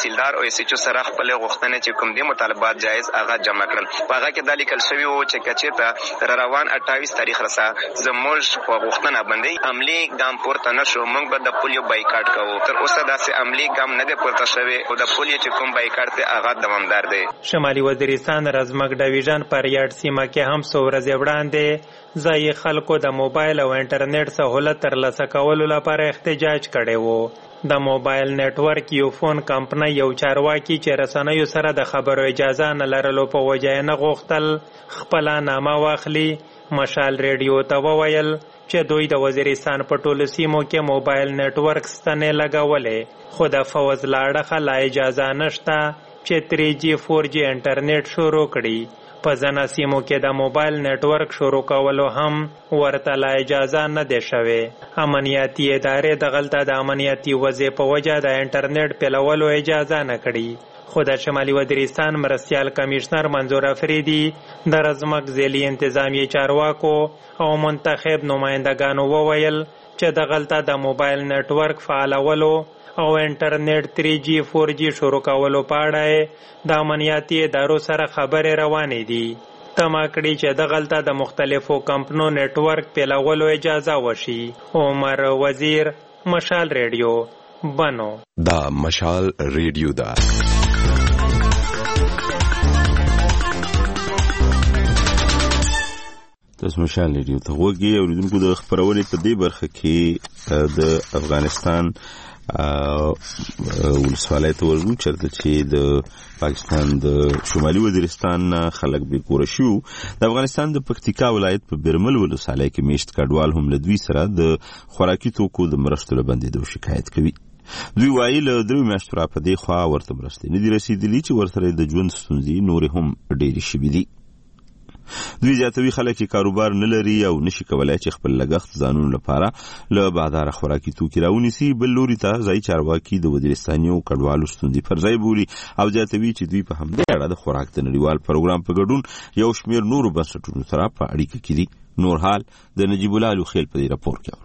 تحصیلدار او اس ایچ او سره خپل غوښتنې چې کوم دي مطالبات جایز هغه جمع کړل. په هغه کې دا لیکل شوی و چې کچېرته را روان اټاویس تاریخ رسا زموږ په غوښتنه باندې عملی ګام پورته نشو موږ به د پولیو بایکاټ کوو. تر اوسه داسې عملی ګام نه دی پورته شوی او د پولیو چې کوم بایکاټ دی هغه دوامدار دی. شمالي وزیرستان رزمک ډویژن پر یاد سیمه کې هم څو ورځې وړاندې ځایي خلکو د موبایل او انټرنیټ سهولت ترلاسه کولو لپاره احتجاج کړی و. د موبایل نتورک یو فون کمپنۍ یو چارواکي چې رسنیو سره د خبرو اجازه نه لرلو په وجه یې نه غوښتل خپله نامه واخلي. مشال ریډیو ته وویل چې دوی د وزیرستان په ټولو سیمو کې موبایل نتورک ستنې لګولې خو د فوز له اړخه لا اجازه نشته چې تری جی فور جی انټرنیټ شروع کړي. په ځینو سیمو کې د موبایل نتورک شروع کولو هم ورته لا اجازه نه دی شوې. امنیتي ادارې دغلته د امنیتي وضع په وجه د انټرنیټ پیلولو اجازه نه کړي. خو د شمالي وزیرستان مرستیال کمیشنر منظور افریدي د رزمک ځایي انتظامیې چارواکو او منتخب نمایندګانو وویل چې دغلته د موبایل نتورک فعالولو او انټرنیټ تری جی فور جی شروع کولو په اړه د امنیتي ادارو سره خبرې روانې دي. تمه کړي چې دغلته د مختلفو کمپنو نتورک پیلولو اجازه وشي. عمر وزیر، مشال ریډیو، بنو. دا مشال ریډیو دا تاسو مشال ریډیو ته وګورئ. اوریدونکو د خبرونې په دې برخه کې د افغانستان ولسوالۍ ته ورغلو چېرته چې د پاکستان د شمالي وزیرستان خلک بې کوره شو. د افغانستان د پکتیکا ولایت په بیرمل ولسوالۍ کې میشت کډوال هم له دوی سره د خوراکي توکو د مرستو له بندېدو شکایت کوي. دوی وایي له دریو میاشتو را په دې خوا ورته مرستې نه دي رسېدلي چې ورسره د ژوند ستونزې نورې هم ډېرې شوي دي. دوی زیاتوي خلک چې کاروبار نه لري او نشي کولای چې خپل لګښت ځانونو لپاره له بازاره خوراکي توکي راونیسي. بل لوري ته ځایي چارواکي د وزیرستانیو کډوالو ستونزې پر ځای بولي او زیاتوي چې دوی په همدې اړه د خوراک د نړیوال پروګرام په ګډون یو شمېر نورو بنسټونو سره په اړیکه کې دي. نور حال د نجیب الله لوخیل په دې راپور کې.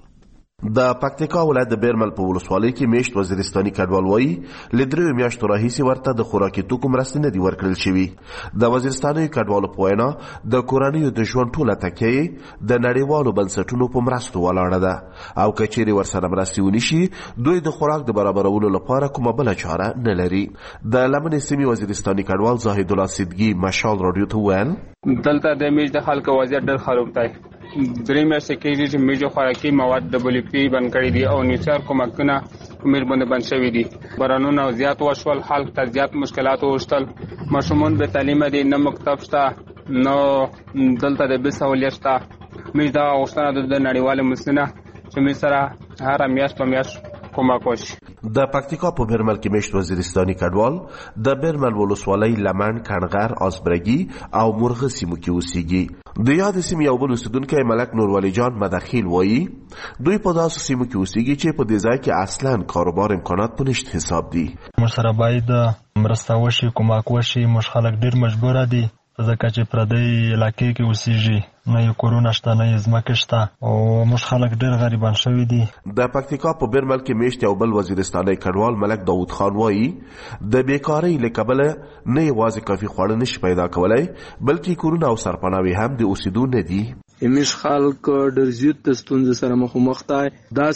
د پکتیکا ولایت د بیرمل په ولسوالۍ کې میشت وزیرستاني کډوال وایي له دریو میاشتو راهیسې ورته د خوراکي توکو مرستې نه دي ورکړل شوي. د وزیرستاني کډوالو په وینا د کورنیو د ژوند ټوله تکیه د نړیوالو بنسټونو په مرستو ولاړه ده او که چیرې ورسره مرستې ونشي دوی د خوراک د برابرولو لپاره کومه بله چاره نه لري. د لمنې سیمې وزیرستاني کډوال زاهد الله صدقي مشال راډیو ته وویل دلته د میش د خلکو وضعیت ډېر خراب دی. درې میاشتې کېږي چې میجو خوراکي مواد ډبليو پی بند کړي دي او نیچر کومکونه میل باندې بند شوي دي. بارانونه زیات وشول، خلک ته زیات مشکلات وشتل. ماشومان به تعلیم دي، نه مکتب شته، نه دلته د بل سهولیت شته. میج دا غوښتنه د نړیوالو مسلمانانو چې میج سره هر میاشت په میاشت کومک وشي. د پکتیکا په بیرمل کې میشت وزیرستاني کډوال د بیرمل ولسوالۍ لمن، کڼغر، آسبرګي او مرغه سیمو کې اوسېږي. د یاد سیمې یو بل اوسېدونکی ملک نورولي جان مدخیل وایي دوی په داسې سیمو کې اوسېږي چې په دې ځای کې اصلا کاروبار امکانات په نشت حساب دي. موږ سره باید مرسته وشي، کومک وشي. موږ خلک ډېر مجبوره دي ځکه چې پردی علاقې کې اوسېږي، نه یې کورونه شته، نه یې ځمکې شته او موږ خلک ډېر غریبان شوي دي. د پکتیکا په بیرمل کې میشت یو بل وزیرستاني کډوال ملک داود خان وایي د بیکارۍ له کبله نه یوازې کافي خواړه نشي پیدا کولی بلکې کورونه او سرپناوي هم د اوسېدو نه دي. همیش خلک ډېر زیات د ستونزې سره مخامخ دي.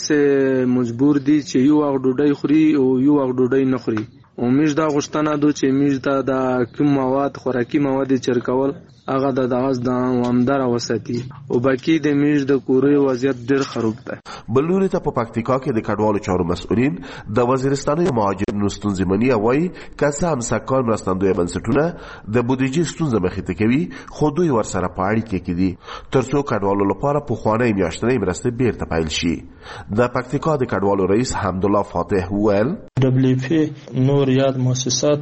داسې مجبور دي چې یو وخت ډوډۍ خوري او یو وخت ډوډۍ نه خوري. او میش دا غوښتنه ده چې میش ته د کوم مواد خوراکي مواد چرکول هغه د دغه د عوامدار وساتي او باقي د میش د کوري وضعیت ډېر خراب دی. بل لوري ته په پکتیکا کې د کډوالو چارو مسؤلین د وزیرستاني مهاجرینو ستونزې مني او وایي که څه هم سکان مرستندویه بنسټونه د بودیجې ستونزه مخې ته کوي خو دوی ورسره په اړیکه کې دي تر څو کډوالو لپاره پخوانۍ میاشتنۍ مرستې بیرته پیل شي. د پکتیکا د کډوالو رئیس حمدالله فاتح وویل ډبلیو پی نور یاد مؤسسات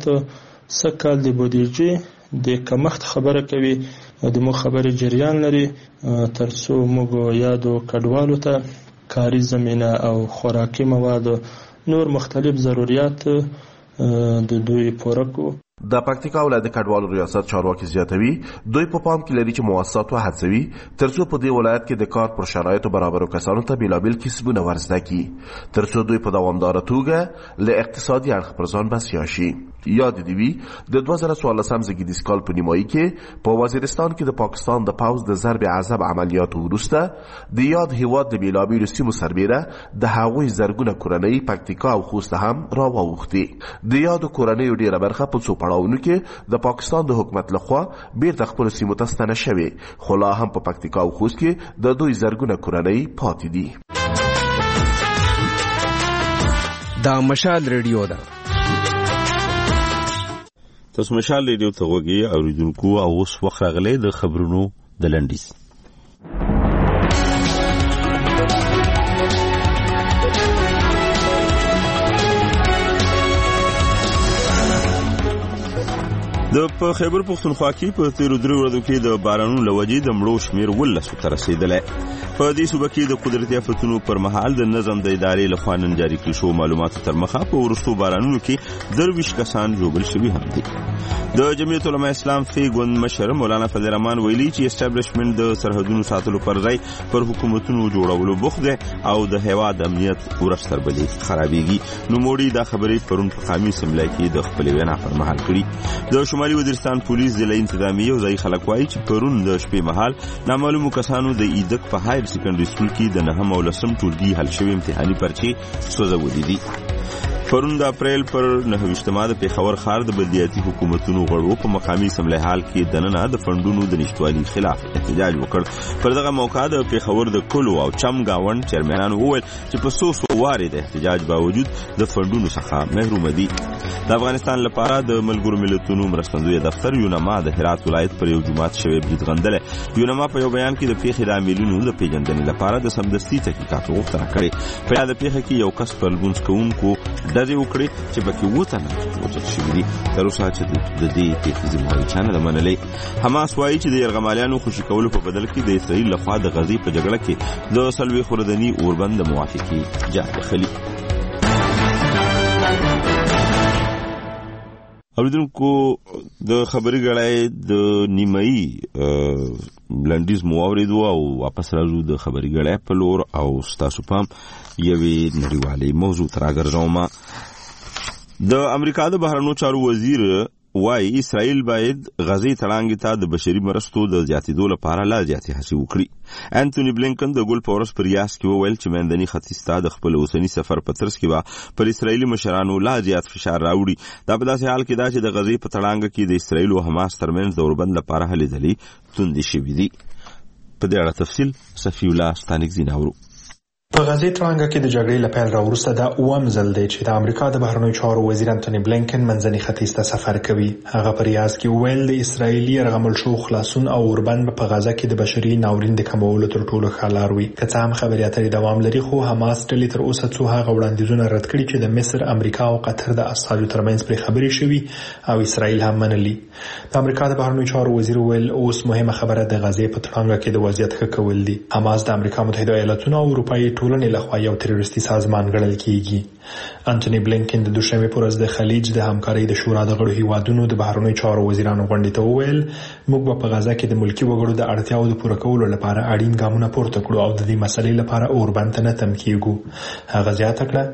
سکل د بودیجې د کمښت خبره کوي او د مو خبرې جریان لري تر څو موږ یادو کډوالو ته کاري زمینه او خوراکي مواد نور مختلف ضرورت د دوی پوره کو. د پکتیکا ولایت کډوالو ریاست چارواکي زیاتوي دوی په پام کې لري چې مؤسسات وهڅوي ترڅو په دې ولایت کې د کار پر شرایطو برابرو کسانو ته بیلابیل کسبونه ورزده کړي ترڅو دوی په دوامداره توګه له اقتصادي اړخ پر ځان بسیا شي. یاد دی وی د دوه زره څوارلسم زېږدیز کال په نیمایي کې په وزیرستان کې د پاکستان د پوځ د ضرب عذاب عملیاتو وروسته د یاد هیواد د بیلابیلو سیمو سربیره د هغوی زرګونه کورنۍ پکتیکا او خوست هم راواوښتې. د یادو کورنیو ډیره برخه په څو پړاوونو کې د پاکستان د حکومت لخوا بیرته خپلو سیمو ته ستنه شوې خو لا هم په پکتیکا او خوست کې د دوی زرګونه کورنۍ پاتې دي. دا مشال ریډیو ده. تاسو مشال ریډیو ته وګورئ او اوریدونکو او اوس وخت راغلی د خبرونو د لنډیز. د په خیبر پختونخوا کې په تیرو درې ورځو کې د بارانونو له وجې د مړو شمېر ولسو ته رسېدلی. په دې صوبه کې د قدرتي آفتونو پر مهال د نظم د ادارې لخوا نن جاري کړل شوو معلوماتو تر مخه په وروستو بارانونو کې درویشت کسان ژوبل شوي هم دي. د جمعیت علماء اسلام فی ګوند مشر مولانا فضل الرحمن ویلي چې اسټابلیشمنټ د سرحدونو ساتلو پر ځای پر حکومتونو جوړولو بوخت دی او د هیواد امنیت ورځ تر بلې خرابېږي. نوموړي دا خبرې پرون په قامي اسمبلی کې د خپلې وینا پر مهال کړي. د شمالي وزیرستان پولیس ضلعي انتظامیه او ځایي خلک وایي چې پرون د شپې مهال نامعلومو کسانو د ایدک په هایر سیکنډري سکول کې د نهم او لسم ټولګي حل شوي امتحاني پرچې سوځولې دي. پرون د اپریل پر نهه ویشتمه د پېښور ښار د بلدیاتي حکومتونو غړو په مقامي اسمبلی حال کې دننه د فنډونو د نشتوالي خلاف احتجاج وکړ. پر دغه موقع د پېښور د کلو او چم گاونډ چیرمنانو وویل چې په څو څو وارې د احتجاج باوجود د فنډونو څخه محرومه دي. د افغانستان لپاره د ملګرو ملتونو مرستندوی دفتر یونما د هرات ولایت پر یو جومات شوی برید غندلی. یونما په یو بیان کې د پیښې د عاملینو د پیژندنې لپاره د سمدستي تحقیقاتو غوښتنه کړې. په یاده پیښه کې یو کس پر لمونځ کوونکو ډزې وکړې چې پکې اووه تنه وژل شوي دي. تر اوسه چې د دې پیښې ذمهواري چا نه ده منلې. حماس وایي چې د یرغمالیانو خوشي کولو په بدل کې د اسرائیل لخوا د غزې په جګړه کې د څلوېښت ورځني اوربند د موافقې جال خلي. اوریدونکو د خبري غړای د نیمایي لنډیز مو اوریدو او واپس راځو د خبري غړای په لور او ستاسو پام یوې نړیوالې موضوع ته راګرځوم. د امریکا د بهرنیو چارو وزیر وايي اسرائیل باید غزې تړانګې ته د بشري مرستو د زیاتېدو لپاره لا زیاتې هڅې وکړي. انټوني بلینکن د ګل په ورځ په ریاض کې وویل چې منځني ختیځ ته د خپل اوسني سفر په ترڅ کې به پر اسرائیلي مشرانو لا زیات فشار راوړي. دا په داسې حال کې ده چې د غزې په تړانګه کې د اسرائیل او حماس ترمنځ د اوربند لپاره هلې ځلې توندې شوي دي. په دې اړه تفصیل صفي الله ستانکزي ناورو. په غزې تړانګه کې د جګړې له پیل راوروسته دا اووم ځل دی چې د امریکا د بهرنیو چارو وزیر انټوني بلینکن منځني ختیځ ته سفر کوي. هغه په ریاض کې وویل د اسرائیلي یرغمل شوو خلاصون او اوربند په غزه کې د بشري ناورین د کمولو تر ټولو ښه لار وي. که څه هم خبرې اترې دوام لري خو حماس ډلې تر اوسه څو هغه وړاندیزونه رد کړي چې د مصر، امریکا او قطر د اساسو ترمنځ پرې خبرې شوي او اسرائیل هم منلي. د امریکا د بهرنیو چارو وزیر وویل اوس مهمه خبره د غزې په تړانګه کې د وضعیت ښه کول دي. حماس د امریکا متحده ایالاتونو او اروپایي ټولنې لخوا یو تروریستي سازمان ګڼل کیږي. انټوني بلینکن د دوشنبه پر ورځ د خلیج د همکارۍ د شورا د غړو هیوادونو د بهرنیو چارو وزیرانو غونډې ته وویل موږ په غزه کې د ملکی وګړو د اړتیاو د پوره کولو لپاره اړین ګامونه پورته کړو او د دې مسلې لپاره اوربند ته نه تم کیږو. هغه زیاته کړه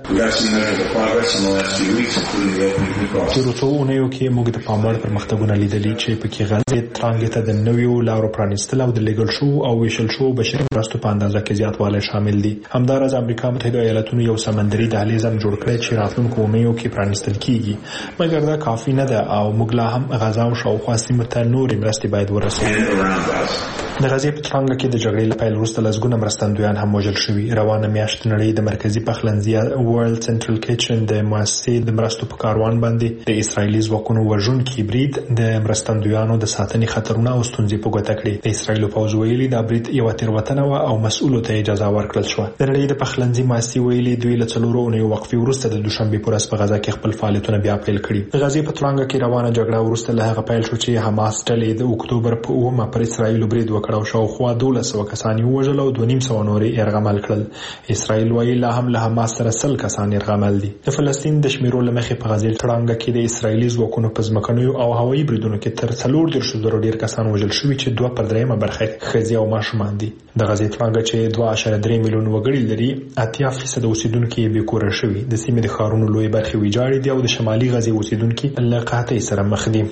تر څو اونیو کې موږ د پاموړ پرمختګونه لیدلي چې په کې غزې ترانګ ته د نویو لارو پرانیستل او د لیګل شو او ویشل شو بشري مرستو په اندازه کې زیاتوالی شامل دي. همدارس امریکا متحده ایالاتونو یو سمندري دهلیز هم جوړ کړی چې راتلونکو اونیو کې پرانیستل کیږي، مګر دا کافي نه ده او موږ لا هم غزا او شاوخوا سیمو ته نورې مرستې باید ورسوو. د غزې په تړانګه کې د جګړې له پیل وروسته لسګونه مرستندویان هم وژل شوي. روانه میاشت نړۍ د مرکزي پخلنځي ورلد سنټرل کچن د مؤسسې د مرستو په کاروان باندې د اسرائیلي ځواکونو وژونکي برید د مرستندویانو د ساتنې خطرونه او ستونزې په ګوته کړې. د اسرائیلو پوځ ویلي دا برید یوه تېروتنه وه او مسؤلو ته اجازه ورکړل شوه. د نړۍ د پخلنځي ماسي ویلي دوی له څلورو اونیو وقفې وروسته د دوشنبې په ورځ په غزا کې خپل فعالیتونه بیا پیل کړي. د غزې په ترانګه کې روانه جګړه وروسته له هغه پیل شو چې حماس ډلې د اکتوبر په اوومه پر اسرائیل برید وکړ او شاوخوا دولس سوه کسان یې ووژل او دوه نیم سوه نور یې یرغمل کړل. اسرائیل وایي لا هم له حماس سره سل کسان یرغمل دي. د فلسطین د شمیرو له مخې په غزې ترانګه کې د اسرائیلي ځواکونو په ځمکنیو او هوایي بریدونو کې تر څلور دېرشو زرو ډېر کسان وژل شوي چې دوه پر درېیمه برخه ښځې او ماشومان دي. د غزې ترانګه چې دوه اعشاریه درې میلیون وګړي لري، اتیا فیصد اوسیدونکي یې بېکوره شوي. د سیمې د ښارونو لوی برخې ویجاړې دي او د شمالي غزې اوسیدونکي له قحطۍ سره مخ دي.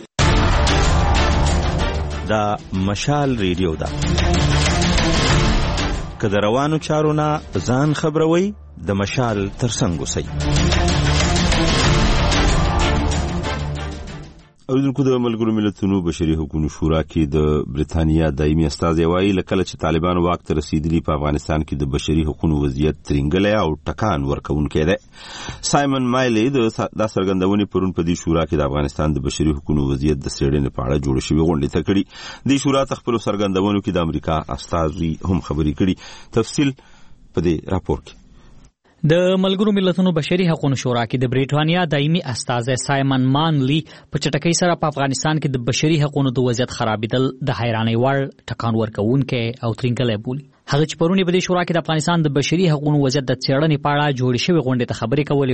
دا مشال ریډیو ده. که د روانو چارو نه ځان خبروي، د مشال ترڅنګ اوسئ. اوریدونکو، د ملګرو ملتونو بشري حقوقو شورا کې د برېټانیا دایمي استازی وایي لکه چې طالبان واک ته رسیدلي په افغانستان کې د بشري حقوقو وضعیت ترنګلی او ټکان ورکوونکی دی. سایمن مایلی د دا څرګندونې پرون په دې شورا کې د افغانستان د بشري حقوقو وضعیت د څېړنې په اړه جوړه شوې غونډې ته کړي. دې شورا ته خپلو څرګندونو کې د امریکا استازي هم خبرې کړي. تفصیل په دې راپور کې. د ملګرو ملتونو بشري حقوقو شورا کې د برېټانیا دایمي استازی سایمن مانلی په چټکۍ سره په افغانستان کې د بشري حقوقو د وضعیت خرابېدل د حیرانۍ وړ ټکان ورکوونکی او ترنګلی بولي. هغه چې پرون په دې شورا کې د افغانستان د بشري حقوقو وضعیت د څېړنې په اړه جوړې شوې غونډې ته خبرې کولې،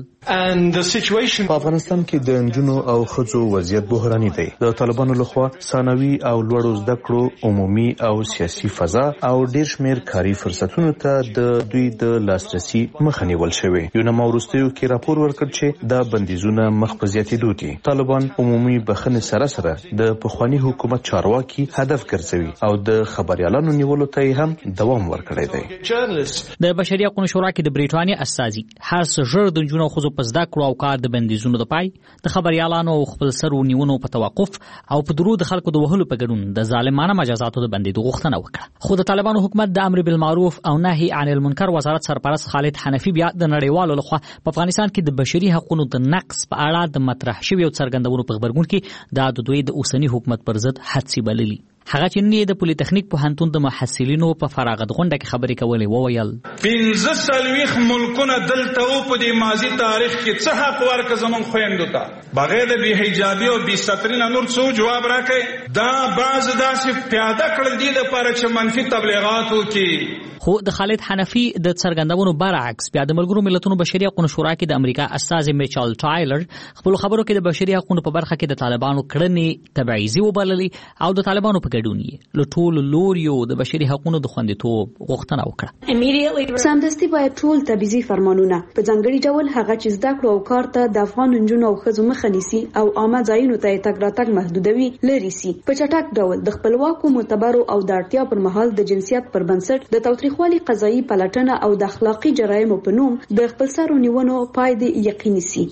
وویل په افغانستان کې د نجونو او ښځو وضعیت بحراني دی. د طالبانو لخوا ثانوي او لوړو زده کړو عمومي او سیاسي فضا او ډېر شمېر کاري فرصتونو ته د دوی د لاسرسي مخه نیول شوې. یو نامه وروستیو کې راپور ورکړ چې دا بندیزونه مخ په زیاتېدو دي. طالبان عمومي بخښنې سره سره د پخواني حکومت چارواکي هدف ګرځوي او د خبريالانو نیولو ته هم دوام ورکړی دی. د بشري حقوقو شورا کې د برېټانیا استازي هر څه ژر د نجونو او ښځو په زده کړو او کار د بندیزونو د پای، د خبریالانو او خپل سرو نیونو په توقف او په درو د خلکو د وهلو په ګډون د ظالمانه مجازاتو د بندېدو غوښتنه وکړه. خو د طالبانو حکومت د امر بالمعروف او نهي عن المنکر وزارت سرپرست خالد حنفي بیا د نړیوالو لخوا په افغانستان کې د بشري حقوقو د نقض په اړه د مطرح شویو څرګندونو په خبرګون کې دا د دوی د اوسني حکومت پر ضد حدسي بللي. هغه چې نن د پولی تخنیک پوهنتون د محصلینو په فراغت غونډه کې خبرې کولې، وویل پنځه څلوېښت ملکونه دلته و په دې ماضي تاریخ کې څه حق ورکړه زموږ خویندو ته بغیر د بې حجابي او بې سترۍ نه نور څه جواب راکړئ. دا بعض داسې پیاده کړل دي دپاره چې منفي تبلیغات وکړي. خو د خالد حنفي د څرګندونو برعکس بیا د ملګرو ملتونو بشري حقوقو شورا کې د امریکا استازي میچل ټایلر خپل خبرو کې د بشري حقوقو په برخه کې د طالبانو کړنې تبعیضي وبللي او د طالبانو په ګډون یې له ټولو لوریو د بشري حقوقو د خوندیتوب غوښتنه وکړه. سمدستي باید ټول تبعیضي فرمانونه په ځانګړي ډول هغه چې زده کړو او کار ته د افغان نجونو او ښځو مخه نیسي او عامه ځایونو ته تګ راتګ محدودوي لري سي په چټک ډول د خپلواکو معتبرو او د اړتیا پر مهال د جنسیت پر بنسټ د تاوتریخوالي قضایي پلټنه او د اخلاقی جرایمو په نوم د خپلسرو نیونو پای دی یقیني سي.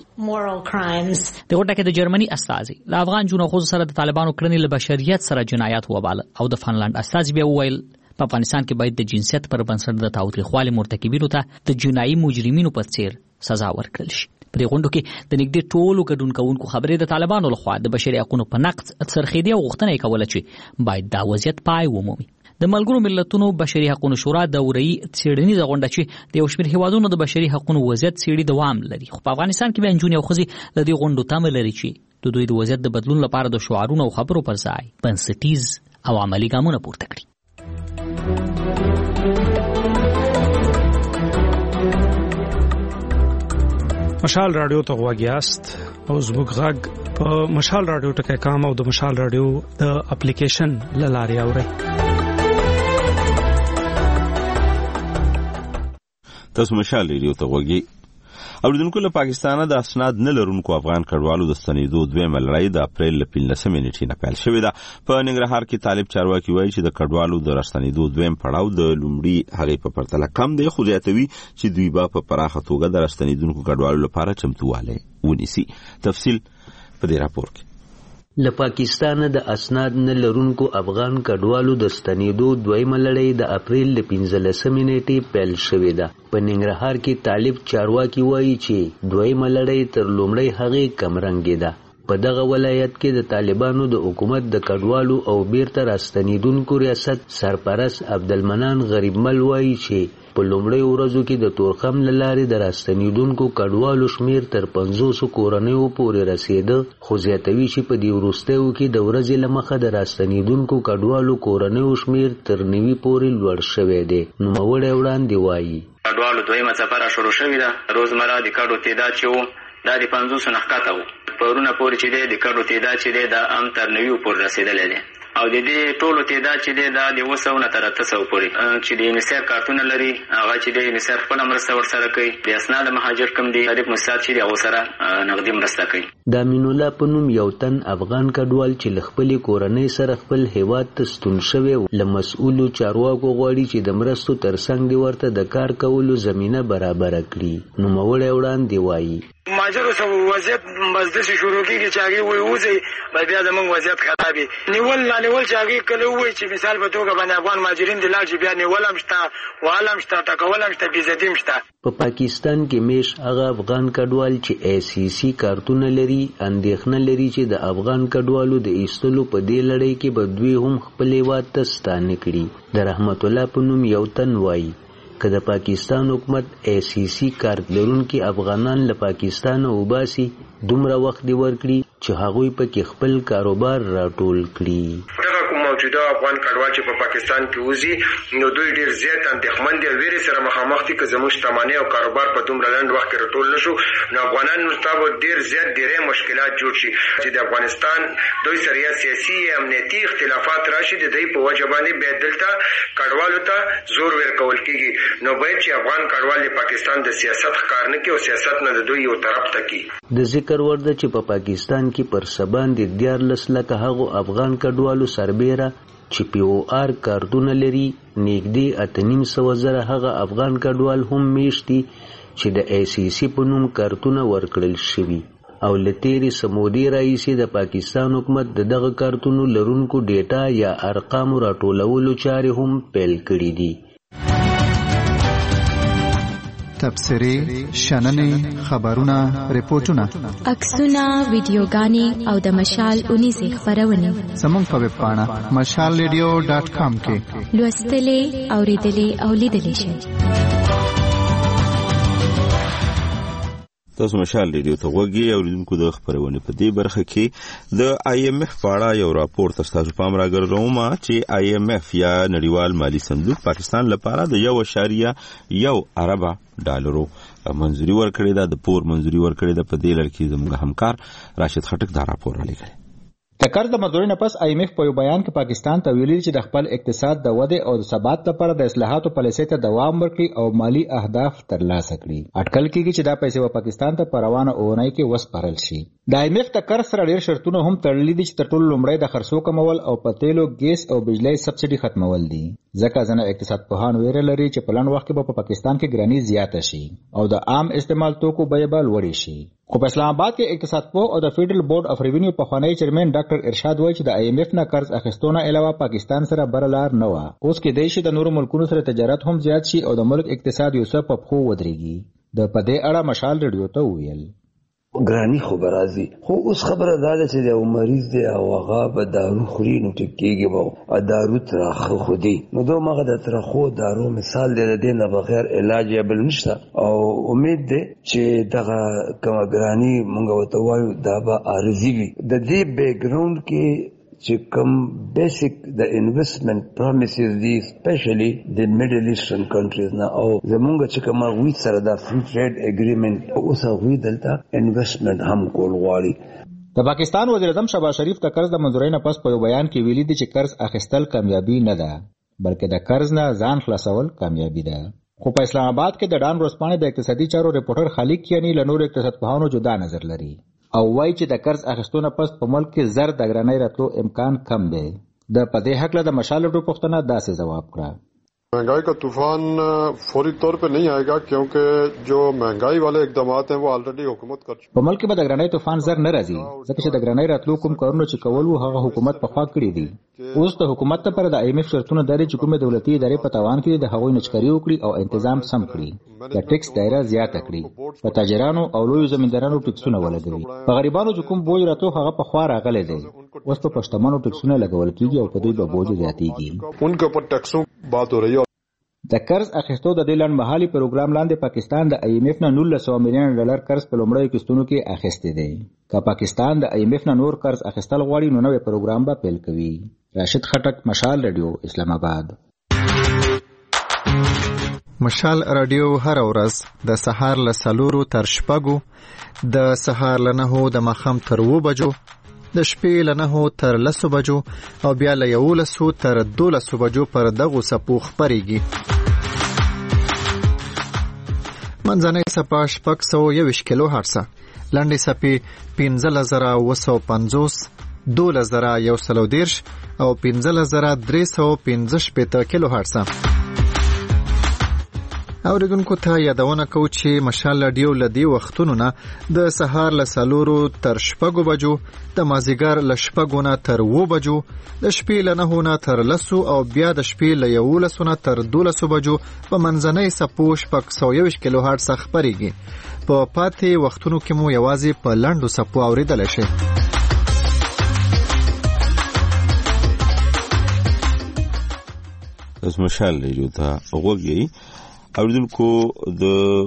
د غونډه کې د جرمني استازي له افغان جنونو خو سره د طالبانو کړنې له بشریت سره جنایات وباله او د فنلند استازي بیا وویل په افغانستان کې باید د جنسیت پر بنسټ د تاوتریخوالي مرتکبینو ته د جنایي مجرمینو په څیر سزا ورکړل شي. په دې غونډه کې د نږدې ټولو ګډون کوونکو خبرې د طالبانو لخوا د بشري حقوقو په نقض څرخېدې او غوښتنه یې کوله چې باید دا وضعیت پای ومومي. د ملګرو ملتونو بشري حقوقو شورا دوري څېړنیزه غونډه چې د یو شمېر هیوادونو د بشري حقوقو وضعیت څېړي دوام لري، خو په افغانستان کې به نجونې او ښځې له دې غونډو تمه لري چې د دوی د وضعیت د بدلون لپاره د شعارونو او خبرو پر ځای بنسټیز او عملي ګامونه پورته کړي. مشال رادیو ته غوږ یاست او زموږ غږ په مشال رادیو ټکی کام او د مشال رادیو د اپلیکیشن له لارې اورئ. تاسو مشال ریډیو ته غوږی. اوریدونکو، له پاکستانه د اسناد نه لرونکو افغان کډوالو د ستنېدو دویمه لړۍ د اپریل له پنځلسمې نیټې نه پیل شوې ده. په ننګرهار کې طالب چارواکي وایي چې د کډوالو د راستنېدو دویم پړاو د لومړي هغې په پرتله کم دی، خو زیاتوي چې دوی به په پراخه توګه د راستنېدونکو کډوالو لپاره چمتووالی ونیسي. تفصیل په دې راپور کې. له پاکستانه د اسناد نه لرونکو افغان کډوالو د ستنېدو دویمه لړۍ د اپریل له پنځلسمې نیټې پیل شوې ده. په ننګرهار کې طالب چارواکي وایي چې دویمه لړۍ تر لومړۍ هغې کمرنګې ده. په دغه ولایت کې د طالبانو د حکومت د کډوالو او بیرته راستنېدونکو ریاست سرپرست عبدالمنان غریبمل وایي چې په لومړۍ ورځو کې د تورخم له لارې د راستنېدونکو کډوالو شمېر تر پنځوسو کورنیو پورې رسېده، خو زیاتوي چې په دې وروستیو کې د ورځې له مخه د راستنېدونکو کډوالو کورنیو شمېر تر نوي پورې لوړ شوی دی. نوموړی وړاندې وایي کډوالو دویمه څپره شروع شوې ده. روزمره د کډو تعداد چې و دا د پنځوسو نه ښکته و. پرونه پورې چې دی د کډو تعداد چې دی دا هم تر نویو پورې رسېدلی دی او د دې ټولو تعداد چې دی دا د اوه سوو نه تر اته سوو پورې چې د یونیسیف کارتونه لري هغه چې دی یونیسیف خپله مرسته ورسره کوي. د اسناد مهاجر کوم دي غریب مستعد چې دی هغو سره نغدي مرسته کوي. د امین الله په نوم یو تن افغان کډوال چې له خپلې کورنۍ سره خپل هیواد ته ستون شوی له مسؤلو چارواکو غواړي چې د مرستو ترڅنګ دې ورته د کار کولو زمینه برابره کړي. نوموړی وړاندې وایي ماجرو سره وضعیت مزدسي شروع کیږي چې هغه وي وځي بیا زموږ وضعیت خراب وي. نیول نه نیول چې هغه کله وایي چې مثال په توګه باندې افغان مهاجرین د لاړ چې بیا نیول هم شته وهل هم شته ټکول هم شته بېزتي هم شته. په پاکستان کې میش هغه افغان کډوال چې ای سی سی کارتونه لري اندېښنه لري چې د افغان کډوالو د ایستلو په دې لړۍ کې به دوی هم خپل هیواد ته ستانه کړي. د رحمت الله په نوم یو تن وایي که د پاکستان حکومت ای سی سی کارت لرونکي افغانان له پاکستانه وباسي دومره وخت دې ورکړي چې هغوی پکې خپل کاروبار راټول کړي. موجوده افغان کډوال چې په پاکستان کې وځي نو دوی ډیر زیات اندېښمن دي او ویرې سره مخامخ دي که زموږ شتمنۍ او کاروبار په دومره لنډ وخت کې راټول نشو نو افغانانو ته به ډیر زیات ډېرې مشکلات جوړ شي چې د افغانستان دوی سره یا سیاسي یا امنیتي اختلافات راشي د دوی په وجه باندې بیا دلته کډوالو ته زور ورکول کېږي. نو باید چې افغان کډوال د پاکستان د سیاست ښکار نه کړي او سیاست نه د دوی یو طرف ته کړي. د ذکر وړ ده چې په پاکستان کې پر څه باندې دیارلس لکه هغو افغان کډوالو سربیره چې پی او آر کارتونه لري نږدې اته نیم سوه زره هغه افغان کډوال هم میشت دي چې د ای سی سی په نوم کارتونه ورکړل شوي او له تېرې څه مودې راهیسې د پاکستان حکومت د دغه کارتونو لرونکو ډیټا یا ارقامو راټولولو چارې هم پیل کړي دي. تبصرې، شننې، خبرونه، ریپورټونه، عکسونه، ویډیوګانې او د مشال اونیزې خپرونې زموږ په ویب پاڼه مشال ریډیو ډاټ کام کې لوستلې، اورېدلې او لیدلې شئ. تاسو مشال ریډیو ته غوږی اوریدونکو د خبرونه په دې برخه کې د آی ایم ایف په اړه یو راپور تاسو پام راګرځوم چې آی ایم ایف یا نړیوال مالی صندوق پاکستان لپاره د یو اشاریه یو اربه ډالرو منځوري ورکړې ده. د پور منځوري ورکړې ده. په دې لړ کې زموږ همکار راشد خټک دا راپور را لېږلی. د قرض د منځورۍ نه پس آی ایم ایف په یو بیان کې پاکستان ته ویلي چې د خپل اقتصاد د ودې او د ثبات لپاره د اصلاحاتو پالیسۍ ته دوام ورکړي او مالی اهداف ترلاسه کړي. اټکل کېږي چې دا پیسې به پاکستان ته په روانه اونۍ کې وسپارل شي. د آی ایم ایف د قرض سره ډېر شرطونه هم تړلي دي چې تر ټولو لومړی د خرڅو کمول او په تیلو، ګیس او بجلۍ سبسډي ختمول دي. ځکه ځینې اقتصاد پوهان ویره لري چې په لنډ وخت کې به په پاکستان کې ګراني زیاته شي او د عام استعمال توکو بیه به لوړې شي. خو په اسلام آباد کې اقتصاد پوه او د فیډرل بورډ اف ریونیو پخوانی چیرمن ډاکټر ارشاد وایي چې د آی ایم ایف نه قرض اخیستونه علاوه پاکستان سره بل لار نه و. اوس کې دی چې د نورو ملکونو سره تجارت هم زیات شي او د ملک اقتصاد یو څه په پښو ودرېږي. د په دې اړه مشال ریډیو ته وویل ګرانی خو برازي خو اوس خبره دا ده چې یو مریض دی او هغه به دارو خوري نو ټیک کېږي به دارو ترخه خودي نو دوه مغه د ترخو دارو مثال دی د دې نه بغیر علاج یې بل نشته او امید دی چې دغه کوم ګرانی مونږ وته وایو دا به عارضي وي. د دې بیک ګراوند کې چې کوم بیسیک د انویسټمنٹ پرومیسز دي سپیشلی د میډل ایسټرن کنټریز نه او زمونږ چې کوم غوي سره د فری ټریډ اګریمنت اوس غوي دلته انویسټمنٹ هم کول غواړي. د پاکستان وزیر اعظم شهباز شریف د قرض د منځورۍ نه پس په یو بیان کې ویلي دي چې قرض اخیستل کامیابی نه ده بلکې د قرض نه ځان خلاصول کامیابی ده. خو په اسلام آباد کې د ډان ورځپاڼې د اقتصادي چارو ریپورټر خالق کیانی له نورو اقتصاد پوهانو جدا نظر لري او وایي چې د قرض اخیستونه پس په ملک کې زر د ګرانۍ راتلو امکان کم دی. د په دې هکله د مشال ډو پوښتنه داسې جواب کړه महंगाई का तूफान फौरी तौर पे नहीं आएगा क्योंकि जो महंगाई वाले इकदामात हैं वो ऑलरेडी हुकूमत कर चुकी په ملک کې به د ګرانۍ طوفان زر نه راځي ځکه چې د ګرانۍ راتلو کوم کارونه چې کول وو هغه حکومت په خوا کړی دي. اوس د حکومت لپاره د آی ایم ایف شرطونه داري چې کومه دولتي ادارې په تاوان کې د هغوی نچکري وکړي او تنظیم سم کړي. د ټیکس دایره زیاته کړي. په تاجرانو او لوی زمیندارانو ټیکسونه ولګوي. په غریبانو چې کوم بوج راته هغه په خوا راغلی دی. اوس په پښتمانو ټیکسونه لګول کیږي او په دوی به بوج زیاتیږي. उनके ऊपर टैक्सों बात हो रही है. د قرض اخیستو د دې لنډمهالي پروګرام لاندې پاکستان د آی ایم ایف نه نولس سوه میلیونه ډالر قرض په لومړیو قسطونو کې اخیستی دی. که پاکستان د آی ایم ایف نه نور قرض اخیستل غواړي نو نوی پروګرام به پیل کوي. راشد خټک، مشال رادیو، اسلام آباد. مشال رادیو هر ورځ د سهار له څلورو تر شپږو، د سهار له نهو د ماښام تر اوو بجو، د شپې له نهو تر لسو بجو او بیا له یولسو تر دولسو بجو پر دغو څپو خپرېږي. منځنۍ څپه شپږ سوه یوویشت کیلو هرڅه، لنډې څپې پنځلس زره اووه سوه پنځوس، دولس زره یو سل او دېرش او پنځلس زره درې سوه پنځه شپېته کیلو هرڅه. اوریدونکو ته یادونه کوو چې مشال رادیو له دې وختونو نه د سهار له څلورو تر شپږو بجو، د مازدیګر له شپږو نه تر اوو بجو، د شپې له نهو نه تر لسو او بیا د شپې له یولسو نه تر دولسو بجو په منځنۍ څپو شپږ سوه یوویشت کیلو هرټز خپرېږي. په پاتې وختونو کې مو یوازې په لنډو څپو اورېدلی شي. اوس مشال رادیو ته غوږ یې. اوریدونکو د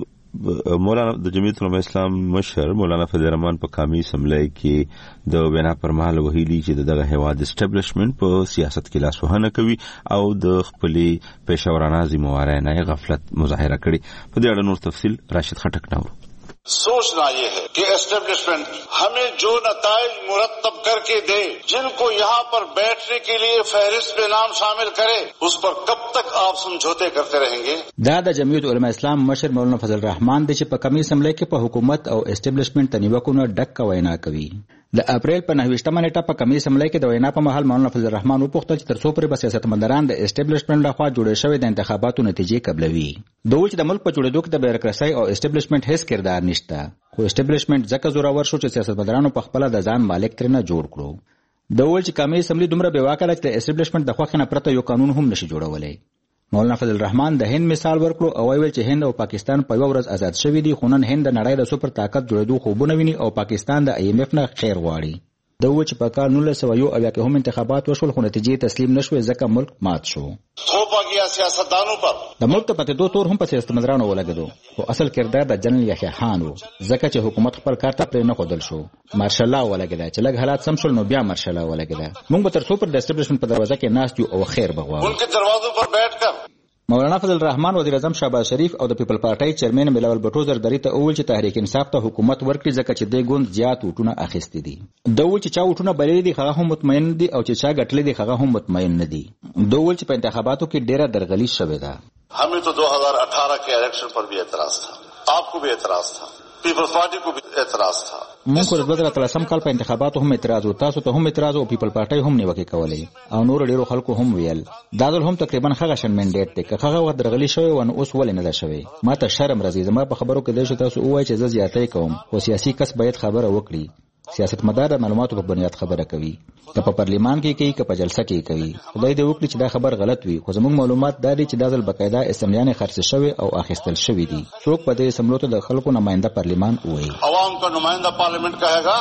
مولانا د جمعیت علماء اسلام مشر مولانا فضل الرحمن په قومي اسمبلی کې د وینا پر مهال ویلي چې دغه هیواد اسټابلیشمنت په سیاست کې لاسوهنه کوي او د خپلې پېښورانه ذمہوارۍ نه غفلت مظاهره کړې. په دې اړه نور تفصیل راشد خټک نور. सोचना ये है कि एस्टेब्लिशमेंट हमें जो नताइज मुरत्तब करके दे, जिनको यहाँ पर बैठने के लिए फहरिस्त में नाम शामिल करे, उस पर कब तक आप समझौते करते रहेंगे. دا د جمعیت علماء اسلام مشر مولانا فضل الرحمن د چې په قومي اسمبلی کې په حکومت او اسټابلیشمنت ته نیوکونه ډک وینا کوي. د اپریل په نهویشتمه نیټه په قومي اسمبلی کې د وینا په مهال مولانا فضل الرحمن وپوښتل چې تر څو پورې به سیاستمداران د اسټابلیشمنت لخوا جوړې شوې د انتخاباتو نتیجې قبلوي. دوی چې د ملک په جوړېدو کې د بیروکراسۍ او اسټابلیشمنت هیڅ کردار نشته، خو اسټابلیشمنت ځکه زورور شو چې سیاستمدارانو په خپله د ځان مالک ترېنه جوړ کړو. د وویل چې قومي اسمبلی دومره بېواکه ده چې د اسټابلیشمنت د خوښې نه پرته یو قانون هم نشي جوړولی. مولانا فضل الرحمن د هند مثال ورکړو او ویل چې هند او پاکستان په یوه ورځ آزاد شوي دي، خو نن هند د نړۍ د سوپر طاقت جوړېدو خوبونه ویني او پاکستان د آی ایم ایف نه خیر غواړي. د وویل چې په کال نولس سوه یو اویا کې هم انتخابات وشول خو نتیجې تسلیم نشوې ځکه ملک مات شو. थोपा गया सियासतदानों पर. د ملک ته پاتېدو تور هم په سیاستمدارانو ولګېدو، خو اصل کردار د جنرال یحیی خان و ځکه چې حکومت خپل کار ته پرې نه ښودل شو. مارشل لا ولګېده چې لږ حالات سم شول نو بیا مارشل لا ولګېده. موږ به تر څو پر د اسټابلیشمنت په دروازه کې ناست یو او خیر به غواړو. ان کے دروازوں پر بیٹھ کر مولانا فضل الرحمن وزیر اعظم شهباز شریف او د پیپل پارټۍ چیرمن بلاول بټو زرداری ته وویل چې تحریک انصاف ته حکومت ورکړي ځکه چې دوی ګوند زیات وټونه اخیستي دي. دوی وویل چې چا وټونه بللي دي هغه هم مطمئن دي او چې چا ګټلي دي هغه هم مطمئن نه دي. دوی وویل چې په انتخاباتو کې ډیره درغلي شوې ده. हमें तो दो हज़ार अठारह के इलेक्शन पर भी एतराज था, आपको भी एतराज था, पीपल्स पार्टी को भी एतराज था. موږ د دوه زره اتلسم کال په انتخاباتو هم اعتراض و، تاسو ته هم اعتراض او پیپل پارټۍ هم نیوکې کولې او نور ډیرو خلکو هم ویل. دا ځل هم تقریبا هغه شان منډیټ دی که هغه وخت درغلي شوی و نو اوس ولې نه ده شوې. ما ته شرم راځي زما په خبرو کې دی چې تاسو ووایئ چې زه زیاتی کوم، خو سیاسي کس باید خبره وکړي. سیاستمدار د معلوماتو په بنیاد خبره کوي، که په پارلیمان کې کوي که په جلسه کې کوي. خدای دې وکړي چې دا خبر غلط وي، خو زموږ معلومات دا دي چې دا ځل باقاعده اسمبلیانې خرڅ شوې او اخیستل شوې دي. څوک په دې اسمبلیو ته د خلکو نماینده پارلیمان وایي. عوام کا نمائندہ پارلیمنٹ کہے گا.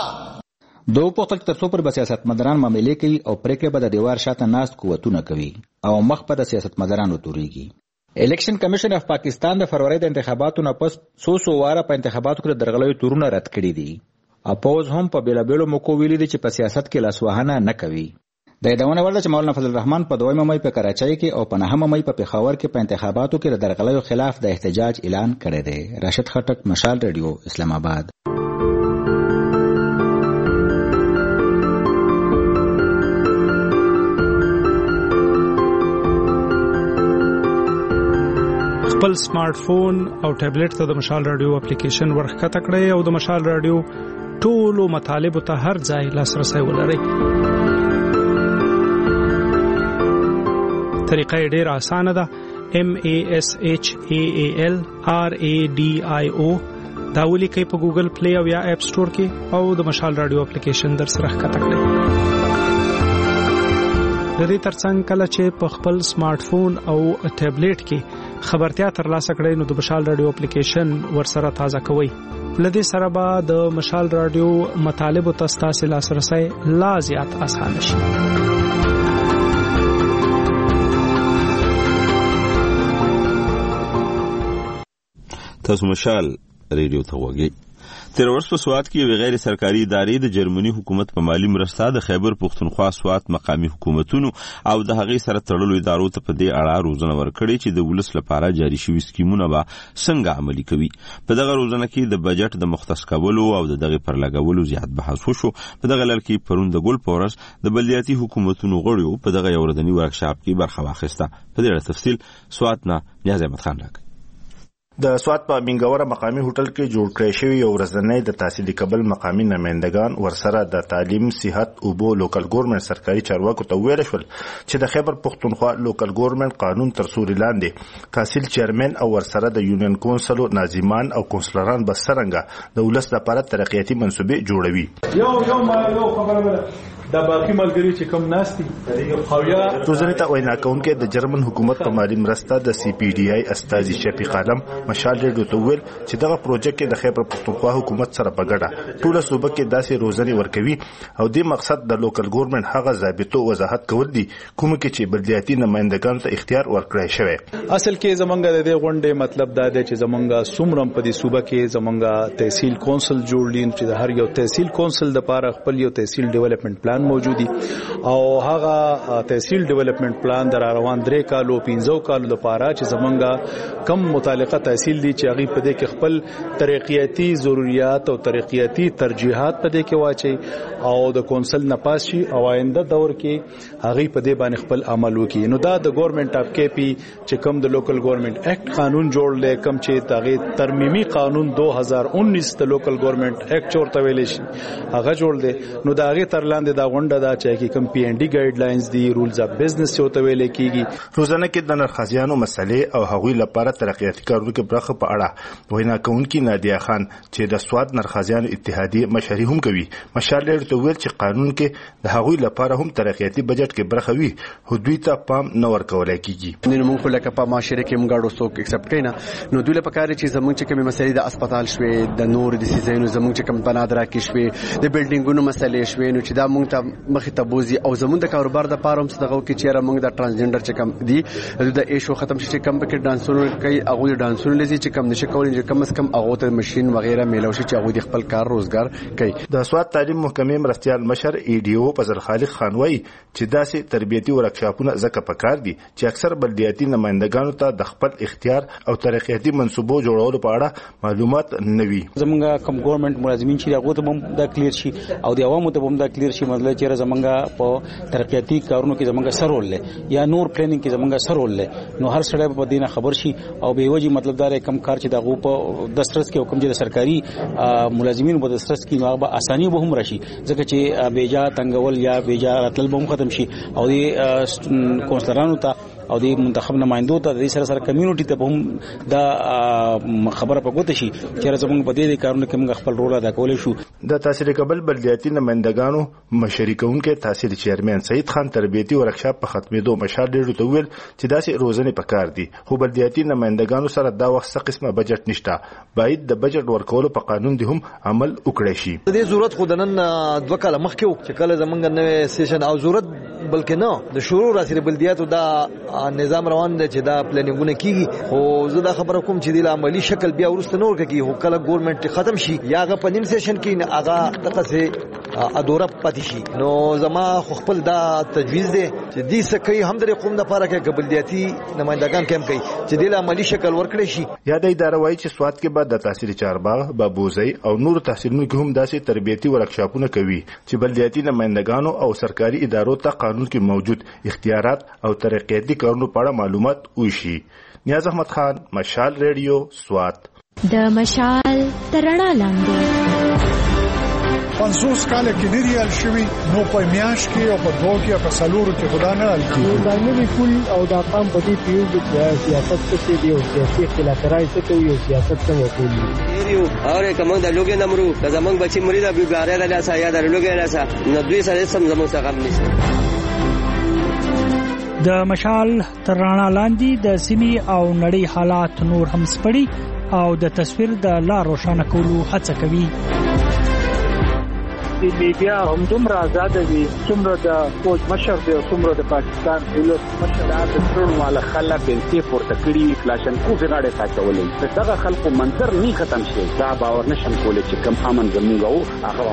دو پوښتل چې تر څو پر به سیاستمداران معاملې کوي او پرېکړې به د دیوار شاته ناست قوتونه کوي او مخ په د سیاستمدارانو تورېږي. الیکشن کمیشن اف پاکستان د فروری د انتخاباتو نه پس څو څو واره په انتخاباتو کې د درغلیو تورونه رد کړي دي. اپوز هم په بیلابیلو موقعو ویلي دي چې په سیاست کې لاسوهنه نه کوي. د یادونه وړ ده چې مولانا فضل الرحمن په دویمه مۍ په کراچۍ کې او په نهمه مۍ په پېښور کې په انتخاباتو کې د درغلیو خلاف د احتجاج اعلان کړی دی. راشد خټک، مشال رادیو، اسلام آباد. خپل سمارټ فون او ټابلیټ ته د مشال رادیو اپلیکیشن ورښکته کړئ او د مشال رادیو ټولو مطالبو ته هر ځای لاسرسی ولرئ. طریقه یې ډېره اسانه ده. M A S H A A L R A D I O دا ولیکئ په ګوګل پلی او یا اپ سټور کې او د مشال رادیو اپلیکیشن در سره ښکته کړئ. د دې ترڅنګ کله چې په خپل سمارټ فون او ټابلیټ کې خبرتیا ترلاسه کړئ نو د مشال رادیو اپلیکیشن ورسره تازه کوئ. لدې سره به د مشال رادیو مطالبو ته ستاسې لاسرسی لا زیات اسانه شي. تاسو مشال ریډیو ته وګورئ. تیر ورځ په سوات کې یو غیر سرکاري ادارې د جرمني حکومت په مالی مرسته د خیبر پښتونخوا سوات مقامي حکومتونو او د هغې سره تړلو ادارو ته په دې اړه روزنه ورکړې چې د ولس لپاره جاري شوي سکیمونه به څنګه عملي کوي. په دغه روزنه کې د بجټ د مختص کولو او د دغه پر لګولو زیات بحث وشو. په دغه لړ کې پرون د ګل په ورځ د بلدیاتي حکومتونو غړیو په دغه یو ورځني ورکشاپ کې برخه واخیسته. په دې اړه تفصیل سوات نه نیاز احمد خان راکړي. د سوات په منګوره مقامی هوټل کې جوړ کړی شوی یو ورځنی د تحصیل قبل مقامی نمائندگان ورسره د تعلیم، صحت، اوبو، لوکل ګورنمنت سرکاري چارواکو ته ویل شول چې د خیبر پښتونخوا لوکل ګورنمنت قانون تر سوري لاندې تحصیل چیرمن او ورسره د یونین کونسل ناظمان او کونسلران به څرنګه د ولس لپاره ترقیاتي منصوبې جوړوي. یو یو ما یو خبره دا باقی ملګری چې کوم ناشتي روزنه ته وینا کوونکې د جرمن حکومت په مالی مرسته د سی پی ډی آی استاذي شفیق عالم مشال ریډیو ته ویل چې دغه پروژیکټ کې د خیبر پښتونخوا حکومت سره په ګډه ټول صوبه کې داسې روزنه ورکوي او د مقصد د لوکل ګورنمنت هغه ضابطو وضاحت کول دي کوم کې چې بلدیاتي نمائندګانو ته اختیار ورکړی شوی. اصل کې زمونږ د دې غونډې مطلب دا دی چې زمونږ سومرم په دې صوبه کې زمونږ تحصیل کونسل جوړ لین چې د هر یو تحصیل کونسل د لپاره خپل یو تحصیل ډیولپمنٹ پلان موجود دي او هغه تحصیل ډیولپمنٹ پلان در روان درې کالو پنځو کالو لپاره چې زمونږ کم متعلقه تحصیل دي چې هغه په دې کې خپل ترقیاتي ضرورت او ترقیاتي ترجیحات په دې کې واچي او د کونسل نه پاس شي او آینده دور کې هغه په دې باندې خپل عمل وکړي. نو دا د ګورنمنت اف کې پی چې کم د لوکل ګورنمنت اکټ قانون جوړ لې کم چې تغیر ترمیمي قانون دو هزار انیس د لوکل ګورنمنت اکټ چورته ویل شي هغه جوړ دي. نو دا هغه تر لاندې دا غونډه دا چې کې کم پی ان ډي ګایډ لاینز دي رولز اف بزنس چورته ویل کیږي. روزانه کې د نرخازیانو مسلې او هغوی لپاره ترقیاتي کارونو کې برخه په اړه وینا کوونکی نادیه خان چې د سواد نرخازیانو اتحادیه مشري هم کوي مشال ته ویل چې قانون کې د هغوی لپاره هم ترقیاتي بجټ کې برخه وي حدود ته پام نه ورکول کیږي. نن موږ په لکه په معاشره کې موږ غواړو څوک ایکسپټ کړي نو دوی لپاره کار چې زموږ چې کوم مسلې د هسپتال شوي د نور د سيزونو زموږ چې کوم بنادرا کې شوي د بلډینګونو مسلې شوي نو چې دا موږ ته مخې ته بوزي او زموږ د کاروبار د پاره هم څه دغه کې چیرې موږ د ترانسجنډر چې کم دي د ایشو ختم شي چې کم پکې ډانسونو کوي هغه ډانسونو لذي چې کم نشي کولای چې کم از کم هغه ته ماشين وغیرہ میلاو شي چې هغه د خپل کار روزګار کوي. د سواد تعلیم محکمې مرستيال مشر ای ډی او فضل خالق خان وایي چې داسې تربیتي ورکشاپونه زکه پکار دي چې اکثر بلدیاتي نمائندګانو ته د خپل اختیار او ترقیاتي منصوبو جوړولو په اړه معلومات نوي. زمونږ کم ګورنمنت ملازمین چې هغه ته هم دا کلیر شي او د عوامو ته هم دا کلیر شي مطلب چې زمونږ په ترقیاتي کارونو کې زمونږ سرول لې یا نور پلانینګ کې زمونږ سرول لې نو هر سړی په دینه خبر شي او به وجي مطلب دار کم کار چې دغه په دسترس کې حکم چې سرکاري ملازمین په دسترس کې نو به اساني به هم راشي ځکه چې بیجا تنگول یا بیجا راتل به هم ختم شي او د کونسلرانو ته او د منتخب نمائندو ته د سره سره کمیونټي ته هم دا خبره پګوت شي چې زموږ په دې کارونو کې موږ خپل رول ادا کولای شو. د تحصیل قبل بلدیاتي نمائندګانو مشري کوونکې تحصیل چیرمن سعید خان تربیتي ورکشاپ په ختمېدو مشال ډېر ته ویل چې داسې روزنه پکار دي خو بلدیاتي نمائندګانو سره دا وخت څه قسمه بجټ نشته باید د بجټ ورکولو په قانون دی هم عمل وکړي شي. د دې ضرورت خو د نن دوه کاله مخکې چې کله زمونږ نوې سیشن او ضرورت بلکې نه د شروع راسره بلدیاتو دا نظام روان دی چې دا پلانینګونه کیږي خو زه دا خبره کوم چې د عملی شکل بیا ورسته نور کوي هو کله ګورنمنت ختم شي یا هغه په نیم سیشن کې هغه دغه سه ادوره پاتې شي نو زما خو خپل دا تجویز دی چې دې څه کوي هم د قوم د لپاره کې قبلیاتي نمائندګان کم کوي چې د عملی شکل ورکړي شي. یا د اداره وایي چې سواد کې بعد د تحصیل چارباغ بابوزي او نور تحصیلونو کې هم داسې تربیتي ورکشاپونه کوي چې بلدیاتي نمائندګانو او سرکاري ادارو ته قانون کې موجود اختیارات او ترقیاتي کارونو په اړه معلومات وشي. نیاز احمد خان مشال ریډیو سوات. د مشال ترڼا لاندې پنځوس کال کې لريال شوی نو په میاش کې او په دوه کې په سالورو کې خدا نه الکی دا نوې کول او دا قام په دې پیو د سیاست څخه دی او سیاسي اختلافات څخه کوي او سیاست څنګه کوي یو اوره کوم د لوګي نمرو د زمنګ بچی مریدا بیګاره د لاسه یا د لوګي لاسه نو دوی سره سم زموږ څخه غم نشي. د مشال ترڼا لاندې د سیمې او نړۍ حالات نور هم سپړي او د تصویر د لا روښانه کولو هڅه کوي. چې میډیا هم دومره آزاد وي څومره د فوج مشر دی څومره د پاکستان دولت مشر د ټول مال خلک پیسې پورته کړي کلاشن کو غاړه ساتولې دغه خلکو منظر نه ختم شي دا باور نشم کولای چې کم امن زموږ او هغه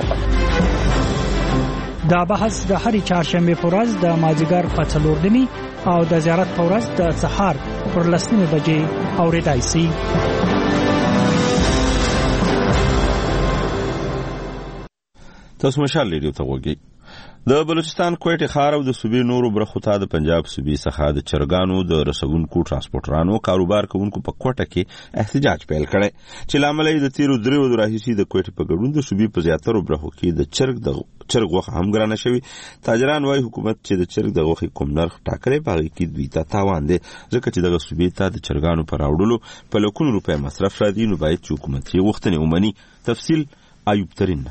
واپس دا بحث د هرې چهارشنبه په ورځ د مازیګر په څلور نیمې او د زیارت په ورځ د سهار پر لس نیمې بجې اورېدای شي. تاسو مشال ریډیو ته وګورئ. د بلوچستان کوټه خار او د صوبې نورو برخو ته د پنجاب صوبې څخه د چرګانو د رسونکو ترانسپورټرانو کاروبار کوونکو په کوټه کې احتجاج پیل کړي چې لامل یې د تیرو دریو د راهیسي د کوټه په ګډون د صوبې په زیاترو برخو کې د چرګ د چرګ غوښه هم ګرانه شوی. تاجران وايي حکومت چې د چرګ د غوښې کوم نرخ ټاکلې باغی کې دوی ته تاوان دی ځکه چې دغه صوبې ته د چرګانو پر راوړلو په لکونو روپۍ مصرف راځي نو باید چې حکومت یې غوښتنې ومني. تفصیل ایوب ترین.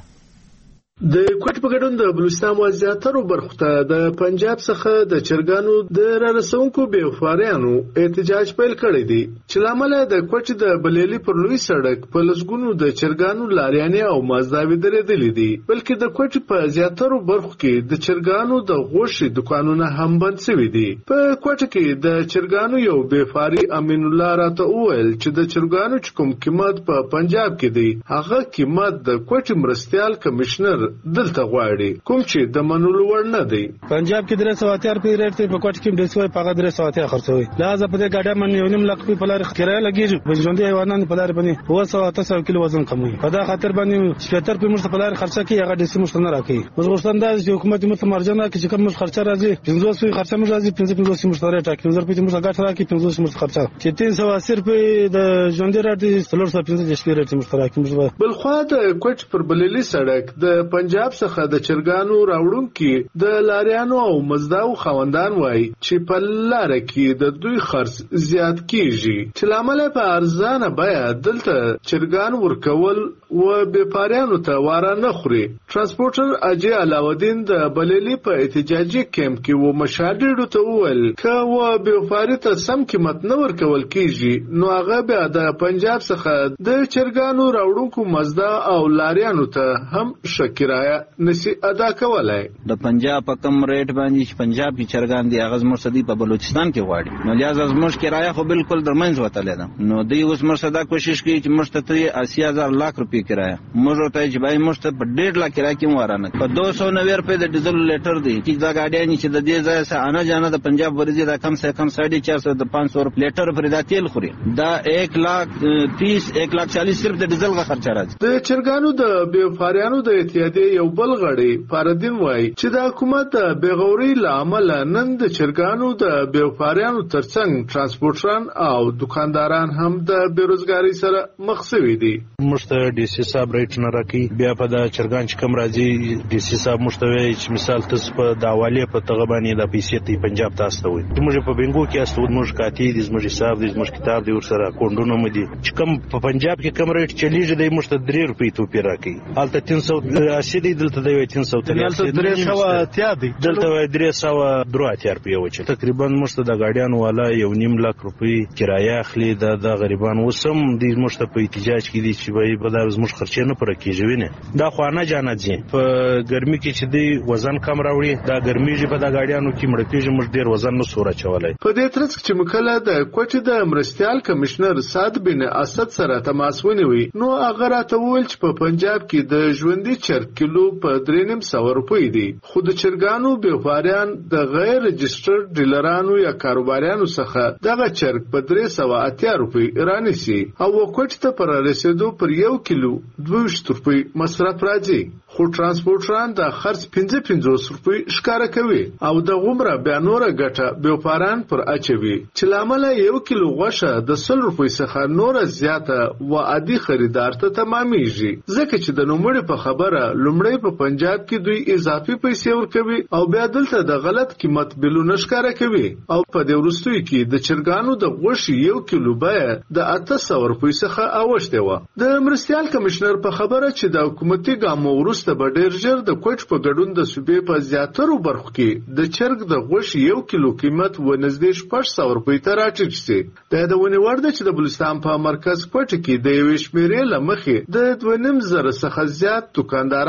د کوټ په ګډون د بلوچستان وزارتونو برخو ته د پنجاب څخه د چرګانو د رارسونکو بیوفاریانو احتجاج پیل کړی دی چې لامل د کوټ د بلیلی پر لوی سړک په لسګونو د چرګانو لاریانې او مازداوی درېدلې دي بلکې د کوټ په زیاترو برخو کې د چرګانو د غوښې دکانونه هم بند شوي دي. په کوټ کې د چرګانو یو بیوفاری امین الله راته وویل چې د چرګانو کوم قیمت په پنجاب کې دی هغه قیمت د کوټ مرستيال کمشنر دلته غواړي کوم چې د منلو وړ نه دی. پنجاب کې درې سوه اتیا روپۍ ریټ دی په کوټ کې ډېر سوی په درې سوه اتیا خرڅوي لہذا په دې ګاډه من یو نیم لک په لار کرایه لګیږي په ژوندۍ حیوانات په لار باندې اوه سوه اته سوه کیلو وزن کموي په دا خاطر باندې شپږ په مشت په لار خرڅه کوي هغه ډېر مشت نه راکړي. موږ غوښتل دا چې حکومت موږ مرجانه کې چې کوم خرچه راځي پنځوس سوه خرچه موږ راځي پنځه پنځوس مشت ریټ کې پنځه روپۍ موږ ګټ راکړي پنځوس مشت خرچه چې تین سوه اسی روپۍ د ژوندۍ ریټ څلور سوه پنځه دېرش ریټ موږ راکړي. بل خو د کوټ پر بلیلی سړک د پنجاب څخه د چرګانو راوړونکي د لاریانو او مزداو خوندان وای چې په لار کې د دوی خرڅ زیات کیږي چې لامل په ارزانه بیا دلته چرګان ورکول و بیپاریانو ته واره نه خوري. ترانسپورټر اجي علاودین د بلیلی په احتجاجي کیمپ کې و مشاهدینو ته وویل که و بیپاری ته سم قیمت نه ورکول کیږي نو هغه بیا د پنجاب څخه د چرګانو راوړونکو مزدا او لاریانو ته هم شکرایه نسی ادا کولای. د پنجاب په کم ریټ باندې چې پنجاب کې چرګان دی هغه زموږ سدي په بلوچستان کې غواړي نو لہذا زموږ کرایه خو بالکل درمنځ وتلې ده نو دوی اوس موږ صدا کوشش کوي چې موږ ته اسی هزار لاکھ روپۍ کرایه موږ ورته چې بای موږ ته په ډېر لاکھ کرایه کې ورانه په دو سو نوي روپۍ د ډیزل لیټر دی چې دا ګاډیان چې د دې ځای سره انا جانا د پنجاب ورځي دا کم سے کم ساڑھے چار سو د پانچ سو روپۍ لیټر پر دا تیل خوري دا ایک لاکھ تیس ایک لاکھ چالیس صرف د ډیزل غا خرچه راځي. د چرګانو د بیوفاریانو د اتحادیې یو بل غړي فردین وای چې د حکومت د بیغوري لامل نن د چرګانو د بیوفاریانو ترڅنګ ترانسپورټران او دکانداران هم د بیروزګاری سره مخ شوي دي. مشته ډي سي صاحب ریټ نه راکې بیا په د چرګان چې کم راځي ډي سي صاحب مشتوي چې مثال تاسو په د حواله په تغه باندې د پیسې تی پنجاب تاسو ته وي موږ په بنګو کې استو موږ کاتی د موږ حساب د موږ کتاب دی ورسره کوندونه مدي چې کم په پنجاب کې کم ریټ چلیږي د مشته درې روپۍ تو پی راکې حالت تین سو اسی دی دلته دی تین سو دلته درې سو اتیا دی دلته درې سو درو اتیا روپۍ وچه تقریبا مشته د ګاډیان والا یو نیم لک روپۍ کرایه اخلي د غریبان وسم د مشته په احتجاج کې دي چې به په داز مش خرچې نه پر کېږي وینه دا خوانه جانت دي په ګرمي کې چې دی وزن کم راوړي دا ګرمي چې په دا ګاډیانو کې مړ کېږي مش ډیر وزن نه سوره چولای. په دې ترڅ کې مکله د کوټې د مرستيال کمشنر صاد بن اسد سره تماس ونیوي نو هغه راته وویل چې په پنجاب کې د ژوندۍ چرګ کیلو په درې نیم سوه روپۍ دی خو د چرګانو بیوفاریان د غیر رجسټرډ ډیلرانو یا کاروباریانو څخه دغه چرګ په درې سوه اتیا روپۍ رانیسي او کوټې ته پر رسیدو پر یو کیلو دوه ویشت روپۍ مصرف راځي خو ترانسپورټران د خرڅ پنځه پنځوس روپۍ ښکاره کوي او د غومره بیا نوره ګټه بیوفاران پر اچوي چې لامل یو کیلو غوښه د سل روپۍ څخه نوره زیاته و عادي خریدار ته تمامېږي ځکه چې د نوموړي په خبره لومړی په پنجاب کې دوی اضافي پیسې ورکوي او بیا دلته د غلط قیمت بلونه ښکاره کوي او په دې وروستیو کې د چرګانو د غوښې یو کیلو بیه د اته سوه روپۍ څخه اوښتې وه. د مرستيال کمشنر په خبره چې د حکومتي ګامو وروسته به ډېر ژر د کوټ په ګډون د صوبې په زیاترو برخو کې د چرګ د غوښې یو کیلو قیمت و نږدې شپږ سوه روپۍ ته راټیټ شي. د یادونې وړ ده چې د بلوچستان په مرکز کوټ کې د یوې شمېرې له مخې د دوه نیم زره څخه زیات دکانداران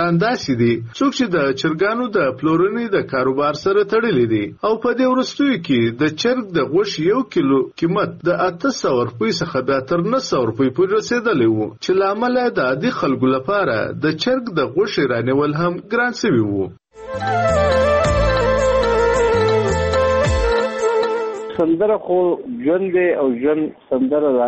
افسران داسې دي څوک چې د چرګانو د پلورنې د کاروبار سره تړلي دي او په دې وروستیو کې د چرګ د غوښې یو کیلو قیمت د اته سوه روپۍ څخه بیا تر نه سوه روپۍ پورې رسېدلی و چې له امله د عادي خلکو لپاره د چرګ د غوښې رانیول هم ګران شوي وو. سندره خو ژوند دی او ژوند سندره ده،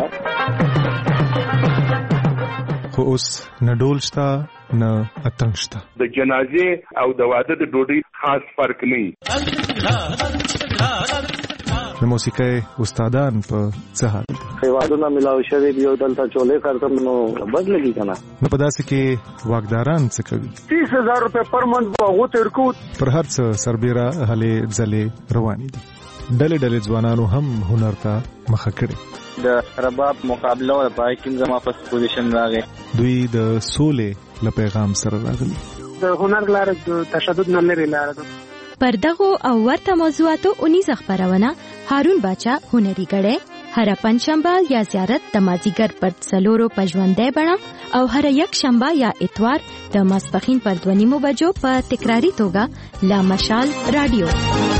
خو اوس نه ډول شته نه اتنګ شته. د جنازې او د واده د ډوډۍ خاص فرق نه. د موسیقۍ استادان په څه حال دي؟ هیوادونه ملاوي شوي دي او دلته چولې کارتم نو بد لګي کنه. نو په داسې کې واکداران څه کوي؟ تیس هزار روپے پر منت به هغو ته ورکو. پر هر څه سربیره هلې ځلې روانې دي. ډلې ډلې ځوانانو هم هنر ته مخه کړې. د رباب مقابله او پای کې زما په پوزیشن راغی. دوی د سولې له پیغام سره راغلي. د هنر لاره د تشدد نه لري لاره ده. پر دغو او ورته موضوعاتو اونیزه خبرونه هارون باچا هنري غړې هر پنځشنبه یا زیارت د مازیګر پر څلورو پژوندې بڼه او هر یک شنبه یا اتوار د ماسپخین پر دوه نیمو بجو په تکراری توګه لا مشال رادیو.